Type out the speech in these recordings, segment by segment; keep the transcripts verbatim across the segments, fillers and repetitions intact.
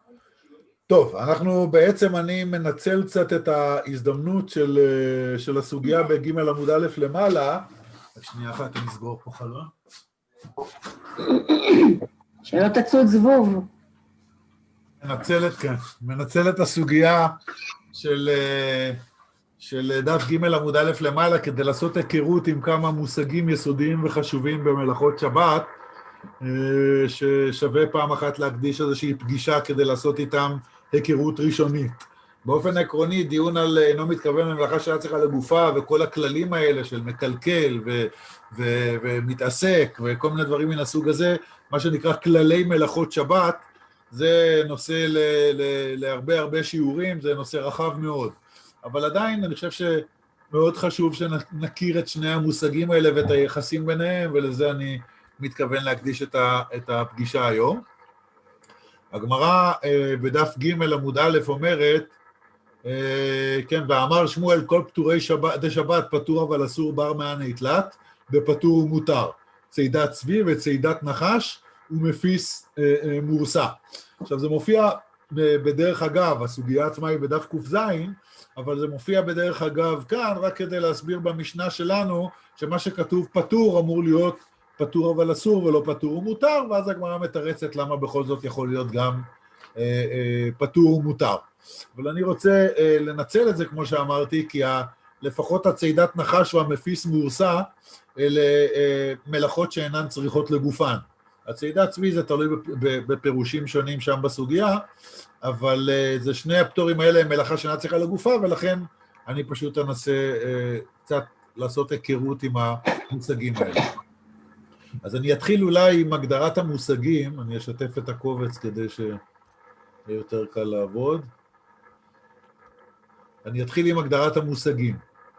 טוב, אנחנו בעצם, אני מנצל קצת את ההזדמנות של, של הסוגיה בג' עמוד א' למעלה. שנייה אחת, אני אסגור פה חלון. שלא תצוד זבוב. מנצל את, כן, מנצל את הסוגיה של, של דף ג' עמוד א' למעלה כדי לעשות היכרות עם כמה מושגים יסודיים וחשובים במלאכות שבת, ששווה פעם אחת להקדיש איזושהי פגישה כדי לעשות איתם היכרות ראשונית. באופן עקרוני, דיון על אינו מתכוון למלאכה שהיה צריכה לגופה, וכל הכללים האלה של מקלקל ו- ו- ומתעסק, וכל מיני דברים מן הסוג הזה, מה שנקרא כללי מלאכות שבת, זה נושא ל- ל- להרבה הרבה שיעורים, זה נושא רחב מאוד. אבל עדיין אני חושב שמאוד חשוב שנכיר את שני המושגים האלה ואת היחסים ביניהם, ולזה אני מתכוון להקדיש את, ה- את הפגישה היום. הגמרא בדף ג' עמוד א' אומרת, כן, ואמר שמואל כל פטורי שבת, די שבת פטור אבל אסור בר מענה יתלת, בפטור ומותר, צידת צבי וצידת נחש ומפיס מורסה. עכשיו זה מופיע בדרך אגב, הסוגיה עצמה היא בדף ק"ז, אבל זה מופיע בדרך אגב כאן, רק כדי להסביר במשנה שלנו, שמה שכתוב פטור אמור להיות פטור אבל אסור ולא פטור ומותר, ואז הגמרא מתרצת למה בכל זאת יכול להיות גם אה, אה, פטור ומותר. אבל אני רוצה אה, לנצל את זה כמו שאמרתי, כי ה, לפחות הצידת נחש והמפיס מורסה, אלה אה, מלאכות שאינן צריכות לגופן. הצידת צבי זה תלוי בפירושים שונים שם בסוגיה, אבל אה, זה שני הפטורים האלה הם מלאכה שאינה צריכה לגופה, ולכן אני פשוט אנסה אה, קצת לעשות היכרות עם המושגים האלה. אז אני אתחיל אולי עם הגדרת המושגים, אני אשתף את הקובץ כדי שיהיה יותר קל לעבוד. אני אתחיל עם הגדרת המושגים.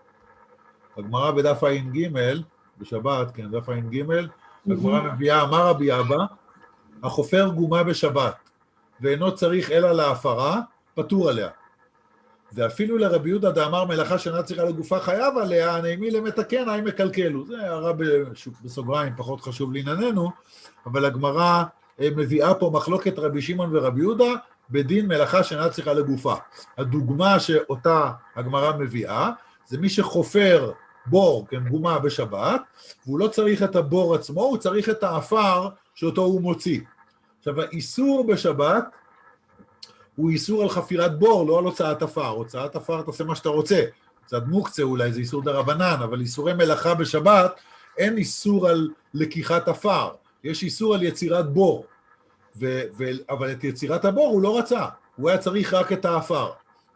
הגמרא בדף ע"ג, בשבת, כן, דף ע"ג, הגמרא מביאה, אמר רבי אבא, החופר גומה בשבת, ואינו צריך אלא להפרה, פטור עליה. ואפילו לרבי יהודה דאמר מלאכה שאינה צריכה לגופה חייב עליה, הנעימי למתקן, האם מקלקלו. זה הערה בסוגריים, פחות חשוב לענייננו, אבל הגמרא מביאה פה מחלוקת רבי שמעון ורבי יהודה, בדין מלאכה שאינה צריכה לגופה. הדוגמה שאותה הגמרא מביאה, זה מי שחופר בור, כן, גומה בשבת, והוא לא צריך את הבור עצמו, הוא צריך את האפר שאותו הוא מוציא. עכשיו, האיסור בשבת, הוא איסור על חפירת בור, לא על הוצאת אפר. הוצאת אפר תעשה מה שאתה רוצה. הוצאת מוקצה אולי, זה איסור דרבנן, אבל איסורי מלאכה בשבת, אין איסור על לקיחת אפר. יש איסור על יצירת בור. ו- ו- אבל את יצירת הבור הוא לא רצה. הוא היה צריך רק את האפר.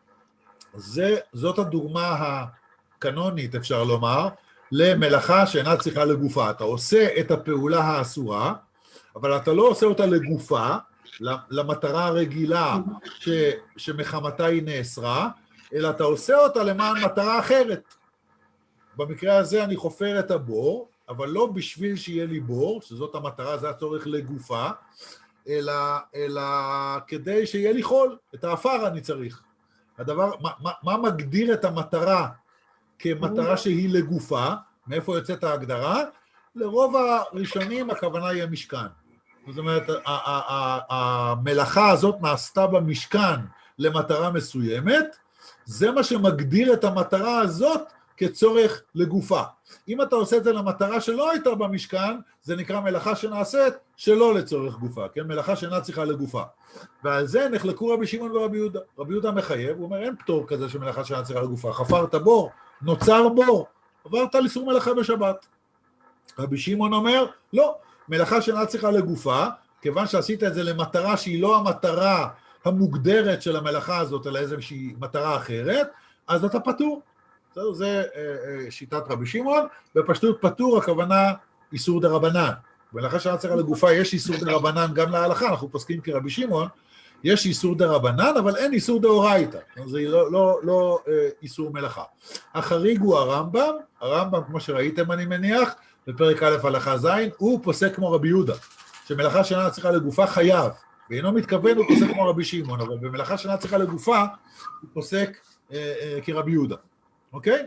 זה, זאת הדוגמה הקנונית, אפשר לומר, למלאכה שאינה צריכה לגופה. אתה עושה את הפעולה האסורה, אבל אתה לא עושה אותה לגופה, למטרה הרגילה ש, שמחמתה היא נאסרה, אלא אתה עושה אותה למען מטרה אחרת. במקרה הזה אני חופר את הבור, אבל לא בשביל שיהיה לי בור, שזאת המטרה, זה הצורך לגופה, אלא, אלא כדי שיהיה לי חול, את האפר אני צריך. הדבר, מה, מה, מה מגדיר את המטרה כמטרה שהיא לגופה? מאיפה יוצאת ההגדרה? לרוב הראשונים הכוונה היא המשכן. זאת אומרת, המלאכה הזאת נעשתה במשכן למטרה מסוימת, זה מה שמגדיר את המטרה הזאת כצורך לגופה. אם אתה עושה את זה למטרה שלא הייתה במשכן, זה נקרא מלאכה שנעשית שלא לצורך גופה, כן? מלאכה שאינה צריכה לגופה. ועל זה נחלקו רבי שמעון ורבי יהודה. רבי יהודה מחייב, הוא אומר, אין פטור כזה של מלאכה שאינה צריכה לגופה. חפרת בור, נוצר בור, עברת לאיסור מלאכה בשבת. רבי שמעון אומר, לא, מלאכה שאינה צריכה לגופה, כיוון שעשית את זה למטרה שהיא לא המטרה המוגדרת של המלאכה הזאת, אלא איזושהי מטרה אחרת, אז אתה פטור. זה, זה שיטת רבי שמעון, בפשטות פטור הכוונה איסור דרבנן. מלאכה שאינה צריכה לגופה יש איסור דרבנן גם להלכה, אנחנו פוסקים כרבי שמעון, יש איסור דרבנן, אבל אין איסור דאורייתא, זה לא, לא, לא איסור מלאכה. החריג הוא הרמב"ם, הרמב"ם כמו שראיתם אני מניח, בפרק א' הלכה ז', הוא פוסק כמו רבי יהודה, שמלאכה שאינה צריכה לגופה חייב, ואינו מתכוון הוא פוסק כמו רבי שמעון, אבל במלאכה שאינה צריכה לגופה, הוא פוסק אה, אה, כרבי יהודה, אוקיי?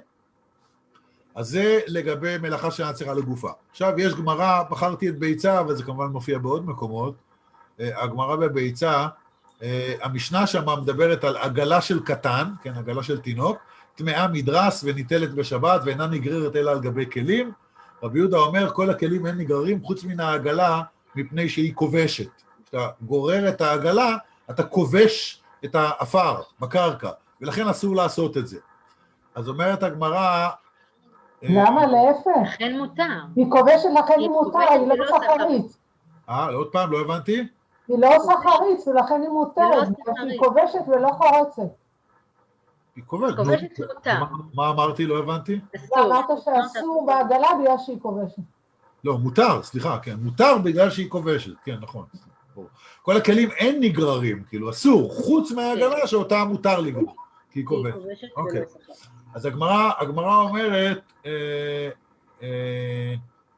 אז זה לגבי מלאכה שאינה צריכה לגופה. עכשיו יש גמרא, בחרתי את ביצה, וזה כמובן מופיע בעוד מקומות, הגמרא בביצה המשנה שמה מדברת על עגלה של קטן, כן, עגלה של תינוק, טמאה מדרס וניטלת בשבת ואינה נגררת אלא על גבי כלים. רבי יהודה אומר, כל הכלים אין נגררים חוץ מן העגלה מפני שהיא כובשת. כשאתה גורר את העגלה, אתה כובש את האפר בקרקע, ולכן אסור לעשות את זה. אז אומרת הגמרא... למה? להפך. לכן מותר. היא כובשת לכן היא מותר, היא לא שחרית. אה, עוד פעם, לא הבנתי? היא לא שחרית, ולכן היא מותרת, היא כובשת ולא חורצת. היא כובשת. כובשת מותר. מה אמרתי? לא הבנתי? אמרת שאסור בעגלה בגלל שהיא כובשת. לא, מותר, סליחה, כן, מותר בגלל שהיא כובשת, כן, נכון. כל הכלים אין נגררים, כאילו אסור, חוץ מהעגלה שאותה מותר לגרור, כי היא כובשת. אוקיי. אז הגמרא, הגמרא אומרת, אה, אה,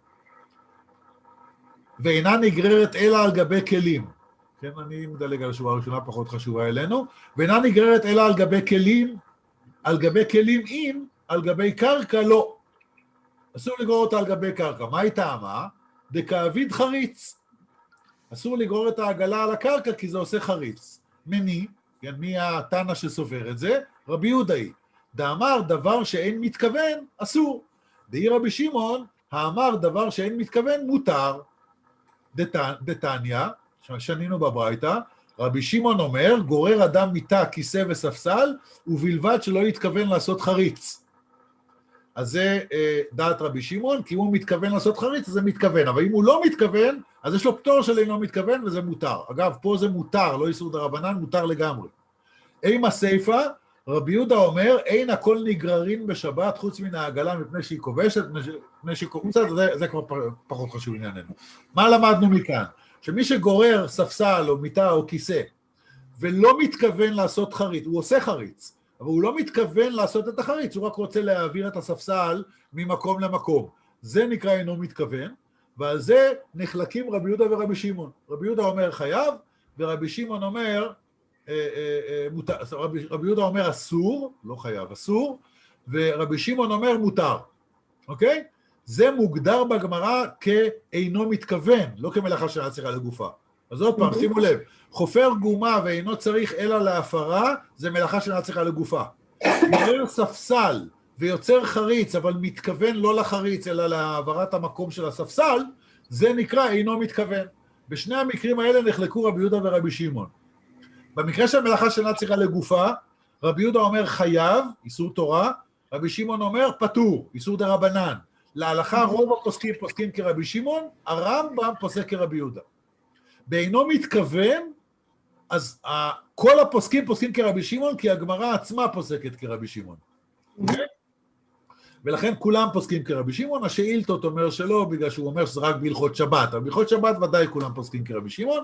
ואינה נגררת אלא על גבי כלים. כן, אני מדלג על השורה הראשונה, פחות חשובה אלינו. ואינה נגררת אלא על גבי כלים, על גבי כלים אם, על גבי קרקע לא. אסור לגרור אותה על גבי קרקע. מה היא טעמה? דכאביד חריץ. אסור לגרור את העגלה על הקרקע כי זה עושה חריץ. מני, כן, מי התנא שסובר את זה? רבי יהודה היא. דאמר דבר שאין מתכוון, אסור. דאי רבי שמעון, האמר דבר שאין מתכוון, מותר. דתניא, שנינו בברייתא, רבי שמעון אומר, גורר אדם מיטה, כיסא וספסל, ובלבד שלא יתכוון לעשות חריץ. אז זה אה, דעת רבי שמעון, כי אם הוא מתכוון לעשות חריץ, אז זה מתכוון, אבל אם הוא לא מתכוון, אז יש לו פטור של אינו מתכוון, וזה מותר. אגב, פה זה מותר, לא איסור דרבנן, מותר לגמרי. אימה הסיפא, רבי יהודה אומר, אין הכל נגררים בשבת, חוץ מן העגלה, מפני שהיא כובשת, מפני שהיא כובשת, זה, זה כבר פחות חשוב ענייננו. מה למדנו מכאן? שמי שגורר ספסל או מיטה או כיסא, ולא מתכוון לעשות חריץ, הוא עושה חריץ, אבל הוא לא מתכוון לעשות את החריץ, הוא רק רוצה להעביר את הספסל ממקום למקום. זה נקרא אינו מתכוון, ועל זה נחלקים רבי יהודה ורבי שמעון. רבי יהודה אומר חייב, ורבי שמעון אומר, אה, אה, אה, מותר, רבי, רבי יהודה אומר אסור, לא חייב, אסור, ורבי שמעון אומר מותר, אוקיי? זה מוגדר בגמרא כאינו מתכוון, לא כמלאכה שאינה צריכה לגופה. אז עוד פעם, שימו לב, חופר גומה ואינו צריך אלא להפרה, זה מלאכה שאינה צריכה לגופה. גורר ספסל ויוצר חריץ, אבל מתכוון לא לחריץ, אלא להעברת המקום של הספסל, זה נקרא אינו מתכוון. בשני המקרים האלה נחלקו רבי יהודה ורבי שמעון. במקרה של מלאכה שאינה צריכה לגופה, רבי יהודה אומר חייב, איסור תורה, רבי שמעון אומר פטור, איסור דרבנן. להלכה רוב הפוסקים פוסקים כרבי שמעון, הרמב"ם פוסק כרבי יהודה. באינו מתכוון, אז כל הפוסקים פוסקים כרבי שמעון, כי הגמרא עצמה פוסקת כרבי שמעון. ולכן כולם פוסקים כרבי שמעון, השאילתות אומר שלא, בגלל שהוא אומר שזה רק בהלכות שבת, אבל בהלכות שבת ודאי כולם פוסקים כרבי שמעון,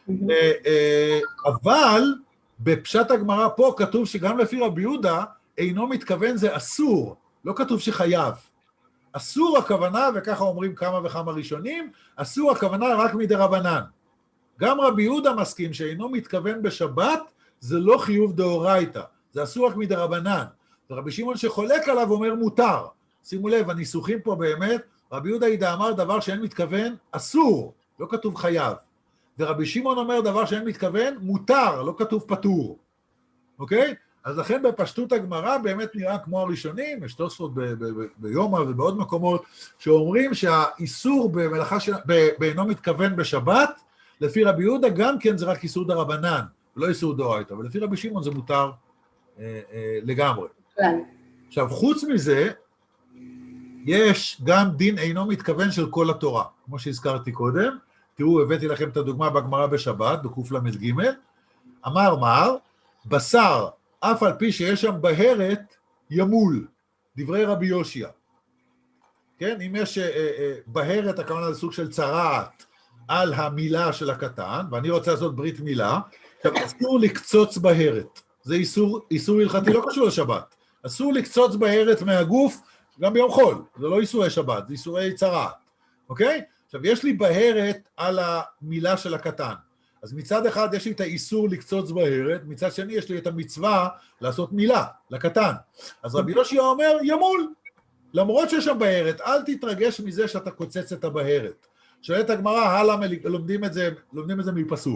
אבל בפשט הגמרא פה כתוב שגם לפי רבי יהודה, אינו מתכוון זה אסור, לא כתוב שחייב. אסור הכוונה, וככה אומרים כמה וכמה ראשונים, אסור הכוונה רק מדרבנן. גם רבי יהודה מסכים שאינו מתכוון בשבת, זה לא חיוב דאורייתא, זה אסור רק מדרבנן. ורבי שמעון שחולק עליו אומר מותר. שימו לב, הניסוחים פה באמת, רבי יהודה ידע אמר דבר שאין מתכוון, אסור, לא כתוב חייב. ורבי שמעון אומר דבר שאין מתכוון, מותר, לא כתוב פטור. אוקיי? אז לכן בפשטות הגמרא באמת נראה כמו הראשונים, יש תוספות ביומא ובעוד מקומות, שאומרים שהאיסור במלאכה של... באינו מתכוון בשבת, לפי רבי יהודה גם כן זה רק איסור דרבנן, לא איסור דאורייתא, אבל לפי רבי שמעון זה מותר אה, אה, לגמרי. כן. עכשיו, חוץ מזה, יש גם דין אינו מתכוון של כל התורה, כמו שהזכרתי קודם, תראו, הבאתי לכם את הדוגמה בגמרא בשבת, בקוף למד ג', אמר מר, בשר, אף על פי שיש שם בהרת, ימול, דברי רבי יושיע. כן, אם יש אה, אה, בהרת, הכוונה זה סוג של צרעת, על המילה של הקטן, ואני רוצה לעשות ברית מילה, עכשיו אסור לקצוץ בהרת, זה איסור, איסור הלכתי, לא קשור לשבת, אסור לקצוץ בהרת מהגוף, גם ביום חול, זה לא איסורי שבת, זה איסורי צרעת, אוקיי? עכשיו יש לי בהרת על המילה של הקטן, אז מצד אחד יש לי את האיסור לקצוץ בהרת, מצד שני יש לי את המצווה לעשות מילה לקטן, אז רבי יושיע אומר ימול, למרות שיש שם בהרת, אל תתרגש מזה שאתה קוצץ את הבהרת. שואלת הגמרא, הלאה לומדים את זה, לומדים את זה מפסוק.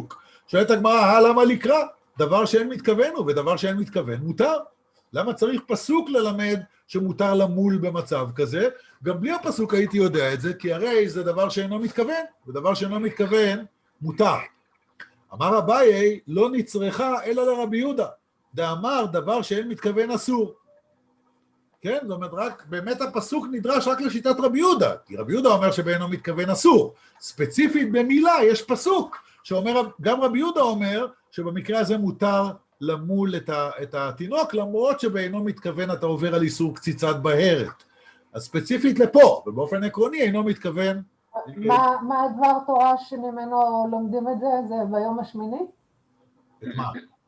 שואלת הגמרא, אה, למה לקרא? דבר שאין מתכוון הוא, ודבר שאין מתכוון מותר. למה צריך פסוק ללמד שמותר למול במצב כזה? גם בלי הפסוק הייתי יודע את זה, כי הרי זה דבר שאינו מתכוון, ודבר שאינו מתכוון מותר. אמר אביי, לא נצרכה אלא לרבי יהודה. דאמר דבר שאין מתכוון אסור. כן? זאת אומרת, רק, באמת הפסוק נדרש רק לשיטת רבי יהודה, כי רבי יהודה אומר שבאינו מתכוון אסור. ספציפית במילה יש פסוק שאומר, גם רבי יהודה אומר שבמקרה הזה מותר למול את, ה, את התינוק, למרות שבאינו מתכוון אתה עובר על איסור קציצת בהרת. אז ספציפית לפה, ובאופן עקרוני אינו מתכוון... מה, מה הדבר תורה שממנו לומדים את זה? זה ביום השמיני? את מה?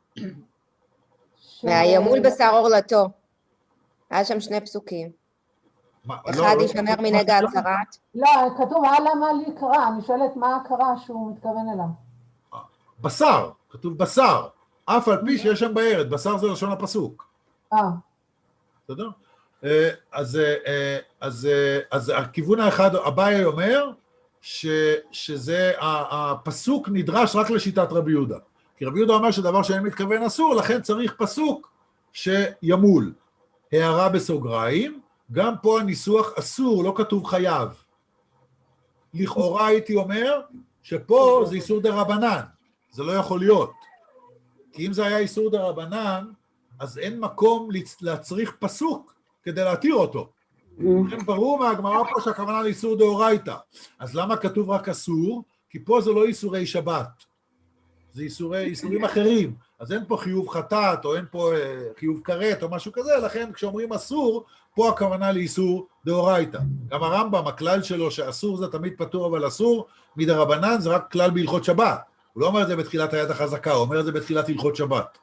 והימול בשר עורלתו. היה שם שני פסוקים. מה, אחד לא, יישמר לא, מנגע לא, הצרת. לא, כתוב הלאה מה לקרא, אני שואלת מה הקרא שהוא מתכוון אליו. בשר, כתוב בשר, אף על פי שיש שם בהרת, בשר זה לשון הפסוק. אה. בסדר? אז, אז, אז הכיוון האחד, אביי אומר ש, שזה, הפסוק נדרש רק לשיטת רבי יהודה. כי רבי יהודה אומר שדבר שאין מתכוון אסור, לכן צריך פסוק שימול. הערה בסוגריים, גם פה הניסוח אסור, לא כתוב חייב. לכאורה הייתי אומר שפה זה איסור דרבנן, זה לא יכול להיות. כי אם זה היה איסור דרבנן, אז אין מקום להצריך פסוק כדי להתיר אותו. לכן ברור מהגמרא פה שהכוונה לאיסור דאורייתא. אז למה כתוב רק אסור? כי פה זה לא איסורי שבת, זה איסורי, איסורים אחרים. אז אין פה חיוב חטאת, או אין פה חיוב כרת, או משהו כזה, לכן כשאומרים אסור, פה הכוונה לאיסור דאורייתא. גם הרמב"ם, הכלל שלו שאסור זה תמיד פטור, אבל אסור, מדרבנן זה רק כלל בהלכות שבת. הוא לא אומר את זה בתחילת היד החזקה, הוא אומר את זה בתחילת הלכות שבת.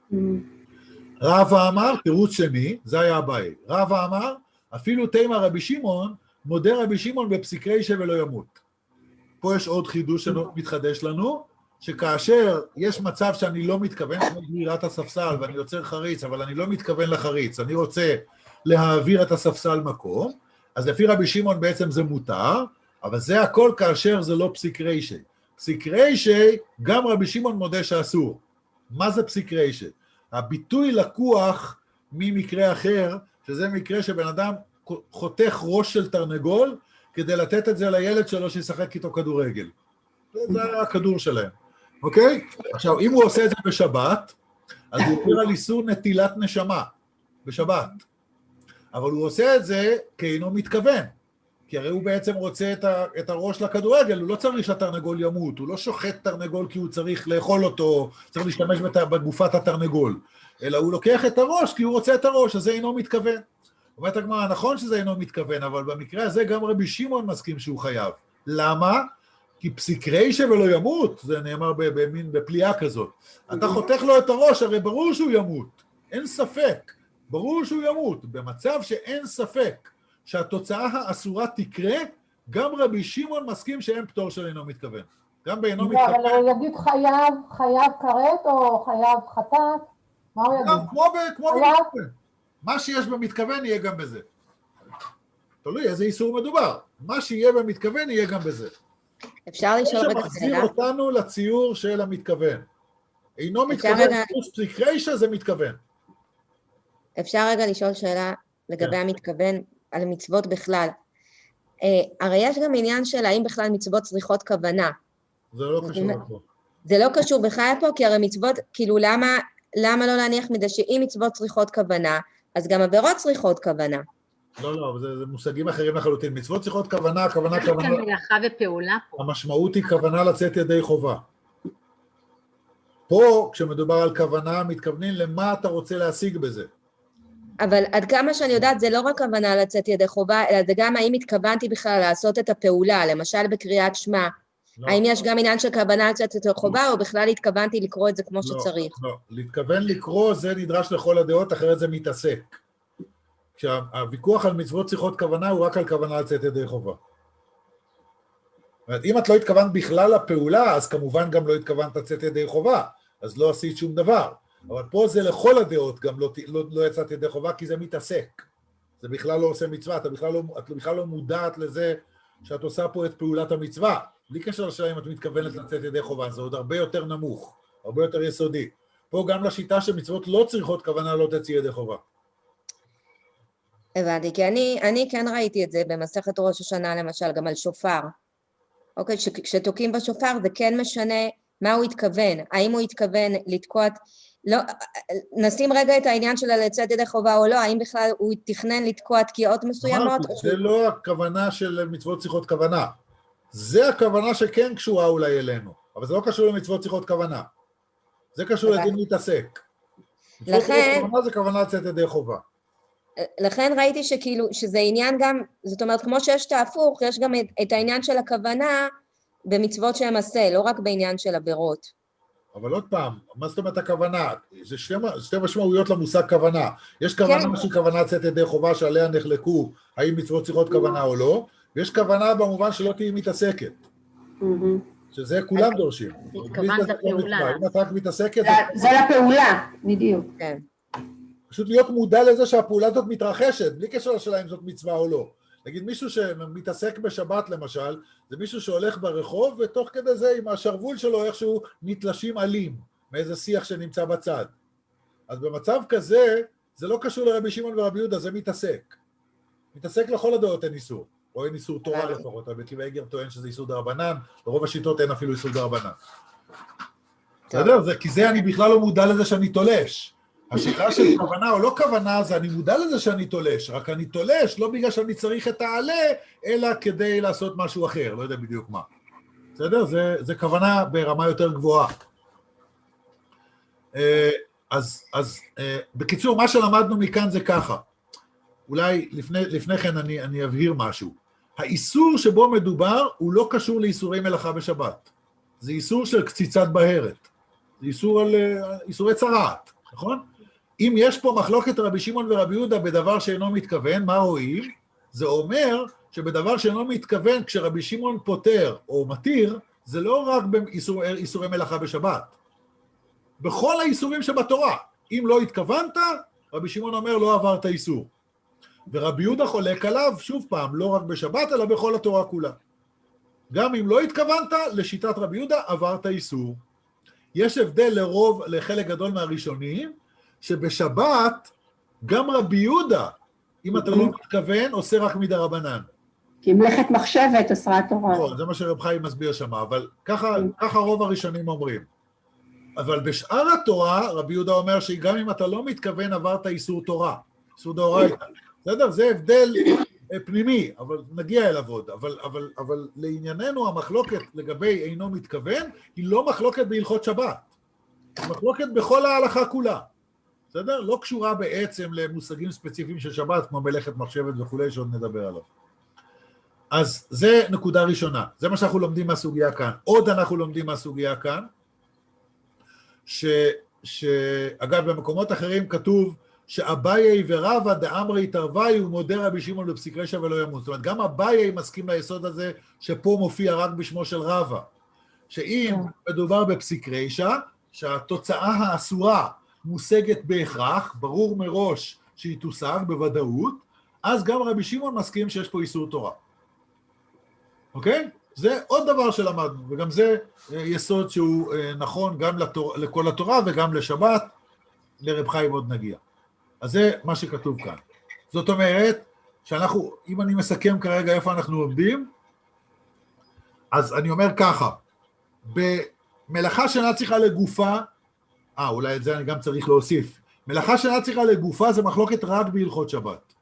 רבא אמר, תירוץ שני, זה היה אביי. רבא אמר, אפילו תימא רבי שמעון, מודה רבי שמעון בפסיקי שלא ימות. פה יש עוד חידוש שמתחדש לנו, שכאשר יש מצב שאני לא מתכוון, כמו גרירת הספסל, ואני יוצר חריץ, אבל אני לא מתכוון לחריץ, אני רוצה להעביר את הספסל מקום, אז לפי רבי שמעון בעצם זה מותר, אבל זה הכל כאשר זה לא פסיק רישי. פסיק רישי, גם רבי שמעון מודה שאסור. מה זה פסיק רישי? הביטוי לקוח ממקרה אחר, שזה מקרה שבן אדם חותך ראש של תרנגול, כדי לתת את זה לילד שלו שישחק איתו כדורגל. זה הכדור שלהם. אוקיי? עכשיו, אם הוא עושה את זה בשבת, אז הוא אומר על איסור נטילת נשמה, בשבת. אבל הוא עושה את זה כאינו מתכוון, כי הרי הוא בעצם רוצה את, ה, את הראש לכדורגל, הוא לא צריך שהתרנגול ימות, הוא לא שוחט תרנגול כי הוא צריך לאכול אותו, צריך להשתמש בגופת התרנגול, אלא הוא לוקח את הראש כי הוא רוצה את הראש, אז זה אינו מתכוון. אומרת הגמרא, נכון שזה אינו מתכוון, אבל במקרה הזה גם רבי שמעון מסכים שהוא חייב. למה? כי פסיק רישא ולא ימות, זה נאמר במין בפליאה כזאת. אתה חותך לו את הראש, הרי ברור שהוא ימות, אין ספק, ברור שהוא ימות. במצב שאין ספק שהתוצאה האסורה תקרה, גם רבי שמעון מסכים שאין פטור של אינו מתכוון. גם באינו מתכוון. אבל הוא יגיד חייב, חייב כרת או חייב חטאת? מה הוא יגיד? כמו במתכוון. מה שיש במתכוון יהיה גם בזה. תלוי איזה איסור מדובר. מה שיהיה במתכוון יהיה גם בזה. אפשר לשאול רגע שאלה? שמחזיר אותנו לציור של המתכוון. אינו מתכוון, פסיק רישא זה מתכוון. אפשר רגע לשאול שאלה לגבי המתכוון על מצוות בכלל. הרי יש גם עניין של האם בכלל מצוות צריכות כוונה. זה לא קשור פה. זה לא קשור בכלל פה, כי הרי מצוות, כאילו למה, למה לא להניח מזה שאם מצוות צריכות כוונה, אז גם עבירות צריכות כוונה. לא, לא, זה, זה מושגים אחרים לחלוטין. מצוות צריכות כוונה, כוונה, כוונה. יש כאן מלאכה ופעולה פה. המשמעות היא כוונה לצאת ידי חובה. פה, כשמדובר על כוונה, מתכוונים למה אתה רוצה להשיג בזה. אבל עד כמה שאני יודעת, זה לא רק כוונה לצאת ידי חובה, אלא זה גם האם התכוונתי בכלל לעשות את הפעולה, למשל בקריאת שמע. לא. האם יש גם עניין של כוונה לצאת ידי חובה, או בכלל התכוונתי לקרוא את זה כמו לא, שצריך? לא, להתכוון לקרוא זה נדרש לכל הדעות, אחרת זה מתעסק. כשהוויכוח על מצוות צריכות כוונה הוא רק על כוונה לצאת ידי חובה. אם את לא התכוונת בכלל לפעולה, אז כמובן גם לא התכוונת לצאת ידי חובה, אז לא עשית שום דבר. אבל פה זה לכל הדעות גם לא, לא, לא יצאת ידי חובה, כי זה מתעסק. זה בכלל לא עושה מצווה, אתה בכלל לא, את בכלל לא מודעת לזה שאת עושה פה את פעולת המצווה. בלי קשר לשאלה אם את מתכוונת לצאת ידי חובה, זה עוד הרבה יותר נמוך, הרבה יותר יסודי. פה גם לשיטה שמצוות לא צריכות כוונה לא תצא ידי חובה. הבנתי, כי אני, אני כן ראיתי את זה במסכת ראש השנה למשל, גם על שופר. אוקיי, כשתוקעים בשופר זה כן משנה מה הוא התכוון, האם הוא התכוון לתקוע, לא, נשים רגע את העניין של לצאת ידי חובה או לא, האם בכלל הוא תכנן לתקוע תקיעות מסוימות? אמרתי, זה לא הכוונה של מצוות צריכות כוונה. זה הכוונה שכן קשורה אולי אלינו, אבל זה לא קשור למצוות צריכות כוונה. זה קשור לדין להתעסק. מצוות צריכות כוונה זה כוונה לצאת ידי חובה. לכן ראיתי שכאילו, שזה עניין גם, זאת אומרת, כמו שיש את ההפוך, יש גם את, את העניין של הכוונה במצוות שהם עשה, לא רק בעניין של עבירות. אבל עוד פעם, מה זאת אומרת הכוונה? זה שתי, שתי משמעויות למושג כוונה. יש כוונה כן. שהיא כוונה לצאת ידי חובה שעליה נחלקו, האם מצוות צריכות כוונה או לא, ויש כוונה במובן שלא תהי מתעסקת. שזה כולם דורשים. התכוונת לפעולה. אם את רק מתעסקת... זה לפעולה, בדיוק. כן. פשוט להיות מודע לזה שהפעולה הזאת מתרחשת, בלי קשר לשאלה אם זאת מצווה או לא. נגיד מישהו שמתעסק בשבת למשל, זה מישהו שהולך ברחוב, ותוך כדי זה עם השרוול שלו איכשהו נתלשים עלים, מאיזה שיח שנמצא בצד. אז במצב כזה, זה לא קשור לרבי שמעון ורבי יהודה, זה מתעסק. מתעסק לכל הדעות אין איסור, או אין איסור תורה לפחות, רבי עקיבא איגר טוען שזה איסור דרבנן, ברוב השיטות אין אפילו איסור דרבנן. בסדר? כי זה אני בכלל לא מודע לזה שאני תולש. השאלה של כוונה או לא כוונה, זה אני מודע לזה שאני תולש, רק אני תולש לא בגלל שאני צריך את העלה, אלא כדי לעשות משהו אחר, לא יודע בדיוק מה. בסדר? זה, זה כוונה ברמה יותר גבוהה. אז, אז בקיצור, מה שלמדנו מכאן זה ככה. אולי לפני, לפני כן אני, אני אבהיר משהו. האיסור שבו מדובר הוא לא קשור לאיסורי מלאכה בשבת. זה איסור של קציצת בהרת. זה איסור על איסורי צרעת, נכון? אם יש פה מחלוקת רבי שמעון ורבי יהודה בדבר שאינו מתכוון, מה רואים? זה אומר שבדבר שאינו מתכוון, כשרבי שמעון פותר או מתיר, זה לא רק באיסורי מלאכה בשבת. בכל האיסורים שבתורה, אם לא התכוונת, רבי שמעון אומר לא עברת איסור. ורבי יהודה חולק עליו, שוב פעם, לא רק בשבת, אלא בכל התורה כולה. גם אם לא התכוונת, לשיטת רבי יהודה עברת איסור. יש הבדל לרוב, לחלק גדול מהראשונים, שבשבת גם רבי יהודה, אם אתה לא מתכוון, עושה רק מדרבנן. כי מלאכת מחשבת עשרה תורה. נכון, זה מה שרב חיים מסביר שם, אבל ככה, ככה רוב הראשונים אומרים. אבל בשאר התורה, רבי יהודה אומר שגם אם אתה לא מתכוון, עברת איסור תורה, איסור דאורייתא. בסדר? זה הבדל פנימי, אבל נגיע אליו עוד. אבל, אבל, אבל לענייננו, המחלוקת לגבי אינו מתכוון, היא לא מחלוקת בהלכות שבת. היא מחלוקת בכל ההלכה כולה. בסדר? לא קשורה בעצם למושגים ספציפיים של שבת, כמו מלאכת מחשבת וכולי, שעוד נדבר עליו. אז זה נקודה ראשונה. זה מה שאנחנו לומדים מהסוגיה כאן. עוד אנחנו לומדים מהסוגיה כאן, ש, שאגב, במקומות אחרים כתוב, שאביי ורבא דאמרי תרווי ומודה רבי שמעון בפסיק רשע ולא ימות. זאת אומרת, גם אביי מסכים ליסוד הזה שפה מופיע רק בשמו של רבא. שאם מדובר בפסיק רשע, שהתוצאה האסורה מושגת בהכרח, ברור מראש שהיא תושג בוודאות, אז גם רבי שמעון מסכים שיש פה איסור תורה. אוקיי? זה עוד דבר שלמדנו, וגם זה יסוד שהוא נכון גם לתור, לכל התורה וגם לשבת, לרב חיים עוד נגיע. אז זה מה שכתוב כאן. זאת אומרת, שאנחנו, אם אני מסכם כרגע איפה אנחנו עומדים, אז אני אומר ככה, במלאכה שאינה צריכה לגופה, אה, אולי את זה אני גם צריך להוסיף, מלאכה שאינה צריכה לגופה זה מחלוקת רק בהלכות שבת.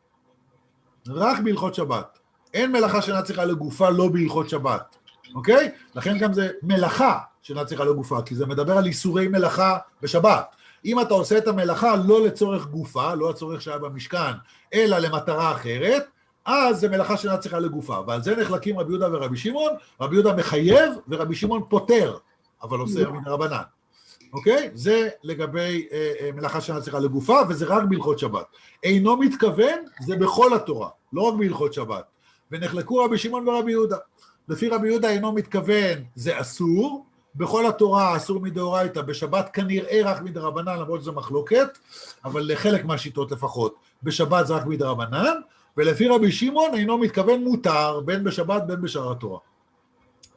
רק בהלכות שבת. אין מלאכה שאינה צריכה לגופה לא בהלכות שבת, אוקיי? לכן גם זה מלאכה שאינה צריכה לגופה, כי זה מדבר על איסורי מלאכה בשבת. אם אתה עושה את המלאכה לא לצורך גופה, לא הצורך שהיה במשכן, אלא למטרה אחרת, אז זה מלאכה שאינה צריכה לגופה. ועל זה נחלקים רבי יהודה ורבי שמעון, רבי יהודה מחייב ורבי שמעון פותר, אבל עושה מן הרבנן. אוקיי? זה לגבי אה, אה, מלאכה שאינה צריכה לגופה, וזה רק בהלכות שבת. אינו מתכוון, זה בכל התורה, לא רק בהלכות שבת. ונחלקו רבי שמעון ורבי יהודה. לפי רבי יהודה אינו מתכוון, זה אסור, בכל התורה אסור מדאורייתא, בשבת כנראה רק מדרבנן, למרות שזה מחלוקת, אבל לחלק מהשיטות לפחות, בשבת זה רק מדרבנן, ולפי רבי שמעון אינו מתכוון מותר, בין בשבת בין בשאר התורה.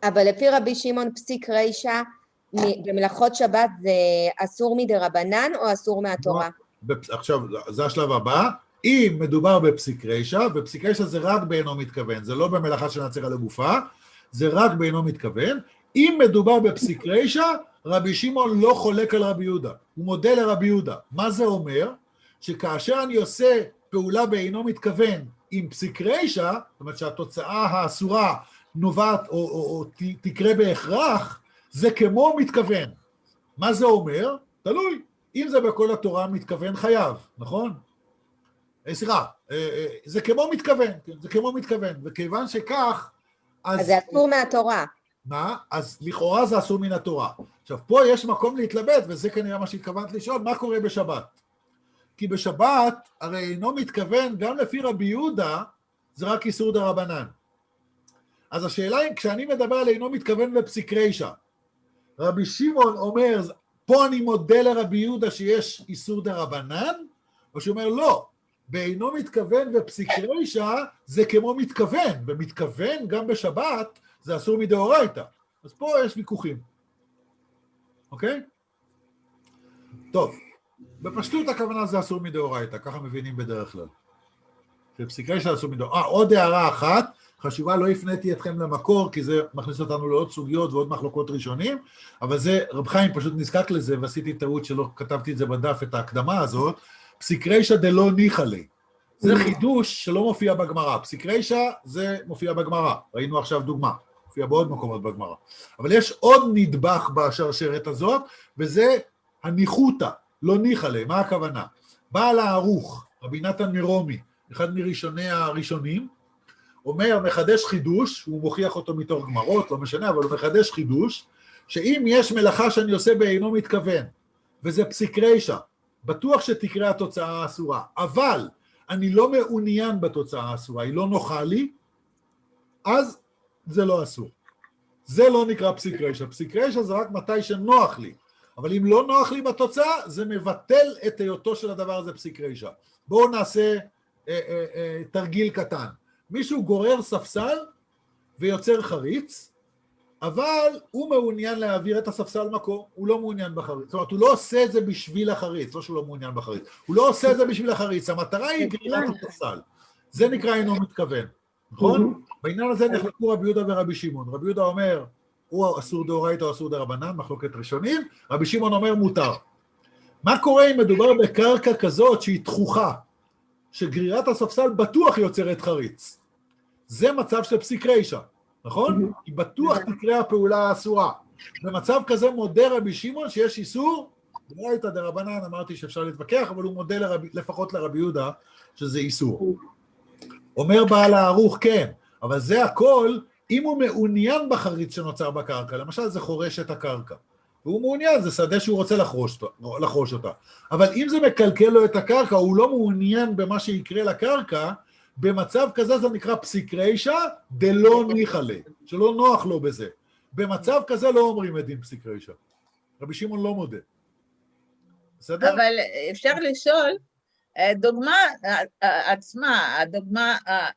אבל לפי רבי שמעון פסיק רישא, במלאכות שבת זה אסור מדרבנן או אסור מהתורה? עכשיו, זה השלב הבא. אם מדובר בפסיק רישא, ופסיק רישא זה רק באינו מתכוון, זה לא במלאכה שנעצר על הגופה, זה רק באינו מתכוון. אם מדובר בפסיק רישא, רבי שמעון לא חולק על רבי יהודה, הוא מודה לרבי יהודה. מה זה אומר? שכאשר אני עושה פעולה באינו מתכוון עם פסיק רישא, זאת אומרת שהתוצאה האסורה נובעת או, או, או תקרה בהכרח, זה כמו מתכוון. מה זה אומר? תלוי. אם זה בכל התורה מתכוון חייב, נכון? סליחה, זה כמו מתכוון, זה כמו מתכוון, וכיוון שכך, אז... אז זה אסור מהתורה. מה? אז לכאורה זה אסור מן התורה. עכשיו, פה יש מקום להתלבט, וזה כנראה מה שהתכוונת לשאול, מה קורה בשבת? כי בשבת, הרי אינו מתכוון, גם לפי רבי יהודה, זה רק איסור דרבנן. אז השאלה היא, כשאני מדבר על אינו מתכוון בפסיק רישא, רבי שמעון אומר, פה אני מודה לרבי יהודה שיש איסור דרבנן, או שהוא אומר, לא, באינו מתכוון ופסיק רישא זה כמו מתכוון, ומתכוון גם בשבת זה אסור מדאורייתא. אז פה יש ויכוחים. אוקיי? טוב, בפשטות הכוונה זה אסור מדאורייתא, ככה מבינים בדרך כלל. שפסיק רישא אסור מדאורייתא. אה, עוד הערה אחת, חשובה, לא הפניתי אתכם למקור, כי זה מכניס אותנו לעוד סוגיות ועוד מחלוקות ראשונים, אבל זה, רב חיים פשוט נזקק לזה, ועשיתי טעות שלא כתבתי את זה בדף, את ההקדמה הזאת, פסיק רישא דלא ניחא ליה. זה חידוש שלא מופיע בגמרא. פסיק רישא זה מופיע בגמרא. ראינו עכשיו דוגמה. מופיע בעוד מקומות בגמרא. אבל יש עוד נדבך בשרשרת הזאת, וזה הניחותא, לא ניחא ליה. מה הכוונה? בעל הערוך, רבי נתן מרומי, אחד מראשוני הראשונים, אומר, מחדש חידוש, הוא מוכיח אותו מתוך גמרות, לא משנה, אבל הוא מחדש חידוש, שאם יש מלאכה שאני עושה באינו מתכוון, וזה פסיק רישא, בטוח שתקרה התוצאה האסורה, אבל אני לא מעוניין בתוצאה האסורה, היא לא נוחה לי, אז זה לא אסור. זה לא נקרא פסיק רישא. פסיק רישא זה רק מתי שנוח לי, אבל אם לא נוח לי בתוצאה, זה מבטל את היותו של הדבר הזה פסיק רישא. בואו נעשה אה, אה, אה, תרגיל קטן. מישהו גורר ספסל ויוצר חריץ, אבל הוא מעוניין להעביר את הספסל מקום, הוא לא מעוניין בחריץ. זאת אומרת, הוא לא עושה את זה בשביל החריץ, לא שהוא לא מעוניין בחריץ. הוא לא עושה את זה בשביל החריץ, המטרה היא גרירת הספסל. זה נקרא אינו מתכוון, נכון? בעניין הזה נחלקו רבי יהודה ורבי שמעון. רבי יהודה אומר, הוא אסור דאורייתא או אסור דרבנן, מחלוקת ראשונים, רבי שמעון אומר מותר. מה קורה אם מדובר בקרקע כזאת שהיא תחוכה, שגרירת הספסל בטוח יוצרת חריץ? זה מצב של פסיק רישא. נכון? כי בטוח תקרה הפעולה האסורה. במצב כזה מודה רבי שמעון שיש איסור, דאורייתא דרבנן, אמרתי שאפשר להתווכח, אבל הוא מודה לרבי, לפחות לרבי יהודה שזה איסור. אומר בעל הערוך, כן, אבל זה הכל, אם הוא מעוניין בחריץ שנוצר בקרקע, למשל זה חורש את הקרקע, והוא מעוניין, זה שדה שהוא רוצה לחרוש, לחרוש אותה. אבל אם זה מקלקל לו את הקרקע, הוא לא מעוניין במה שיקרה לקרקע, במצב כזה זה נקרא פסיק רישא דלא ניחא ליה, שלא נוח לו בזה. במצב כזה לא אומרים את דין פסיק רישא. רבי שמעון לא מודה. בסדר? אבל אפשר לשאול, דוגמה עצמה, הדוגמה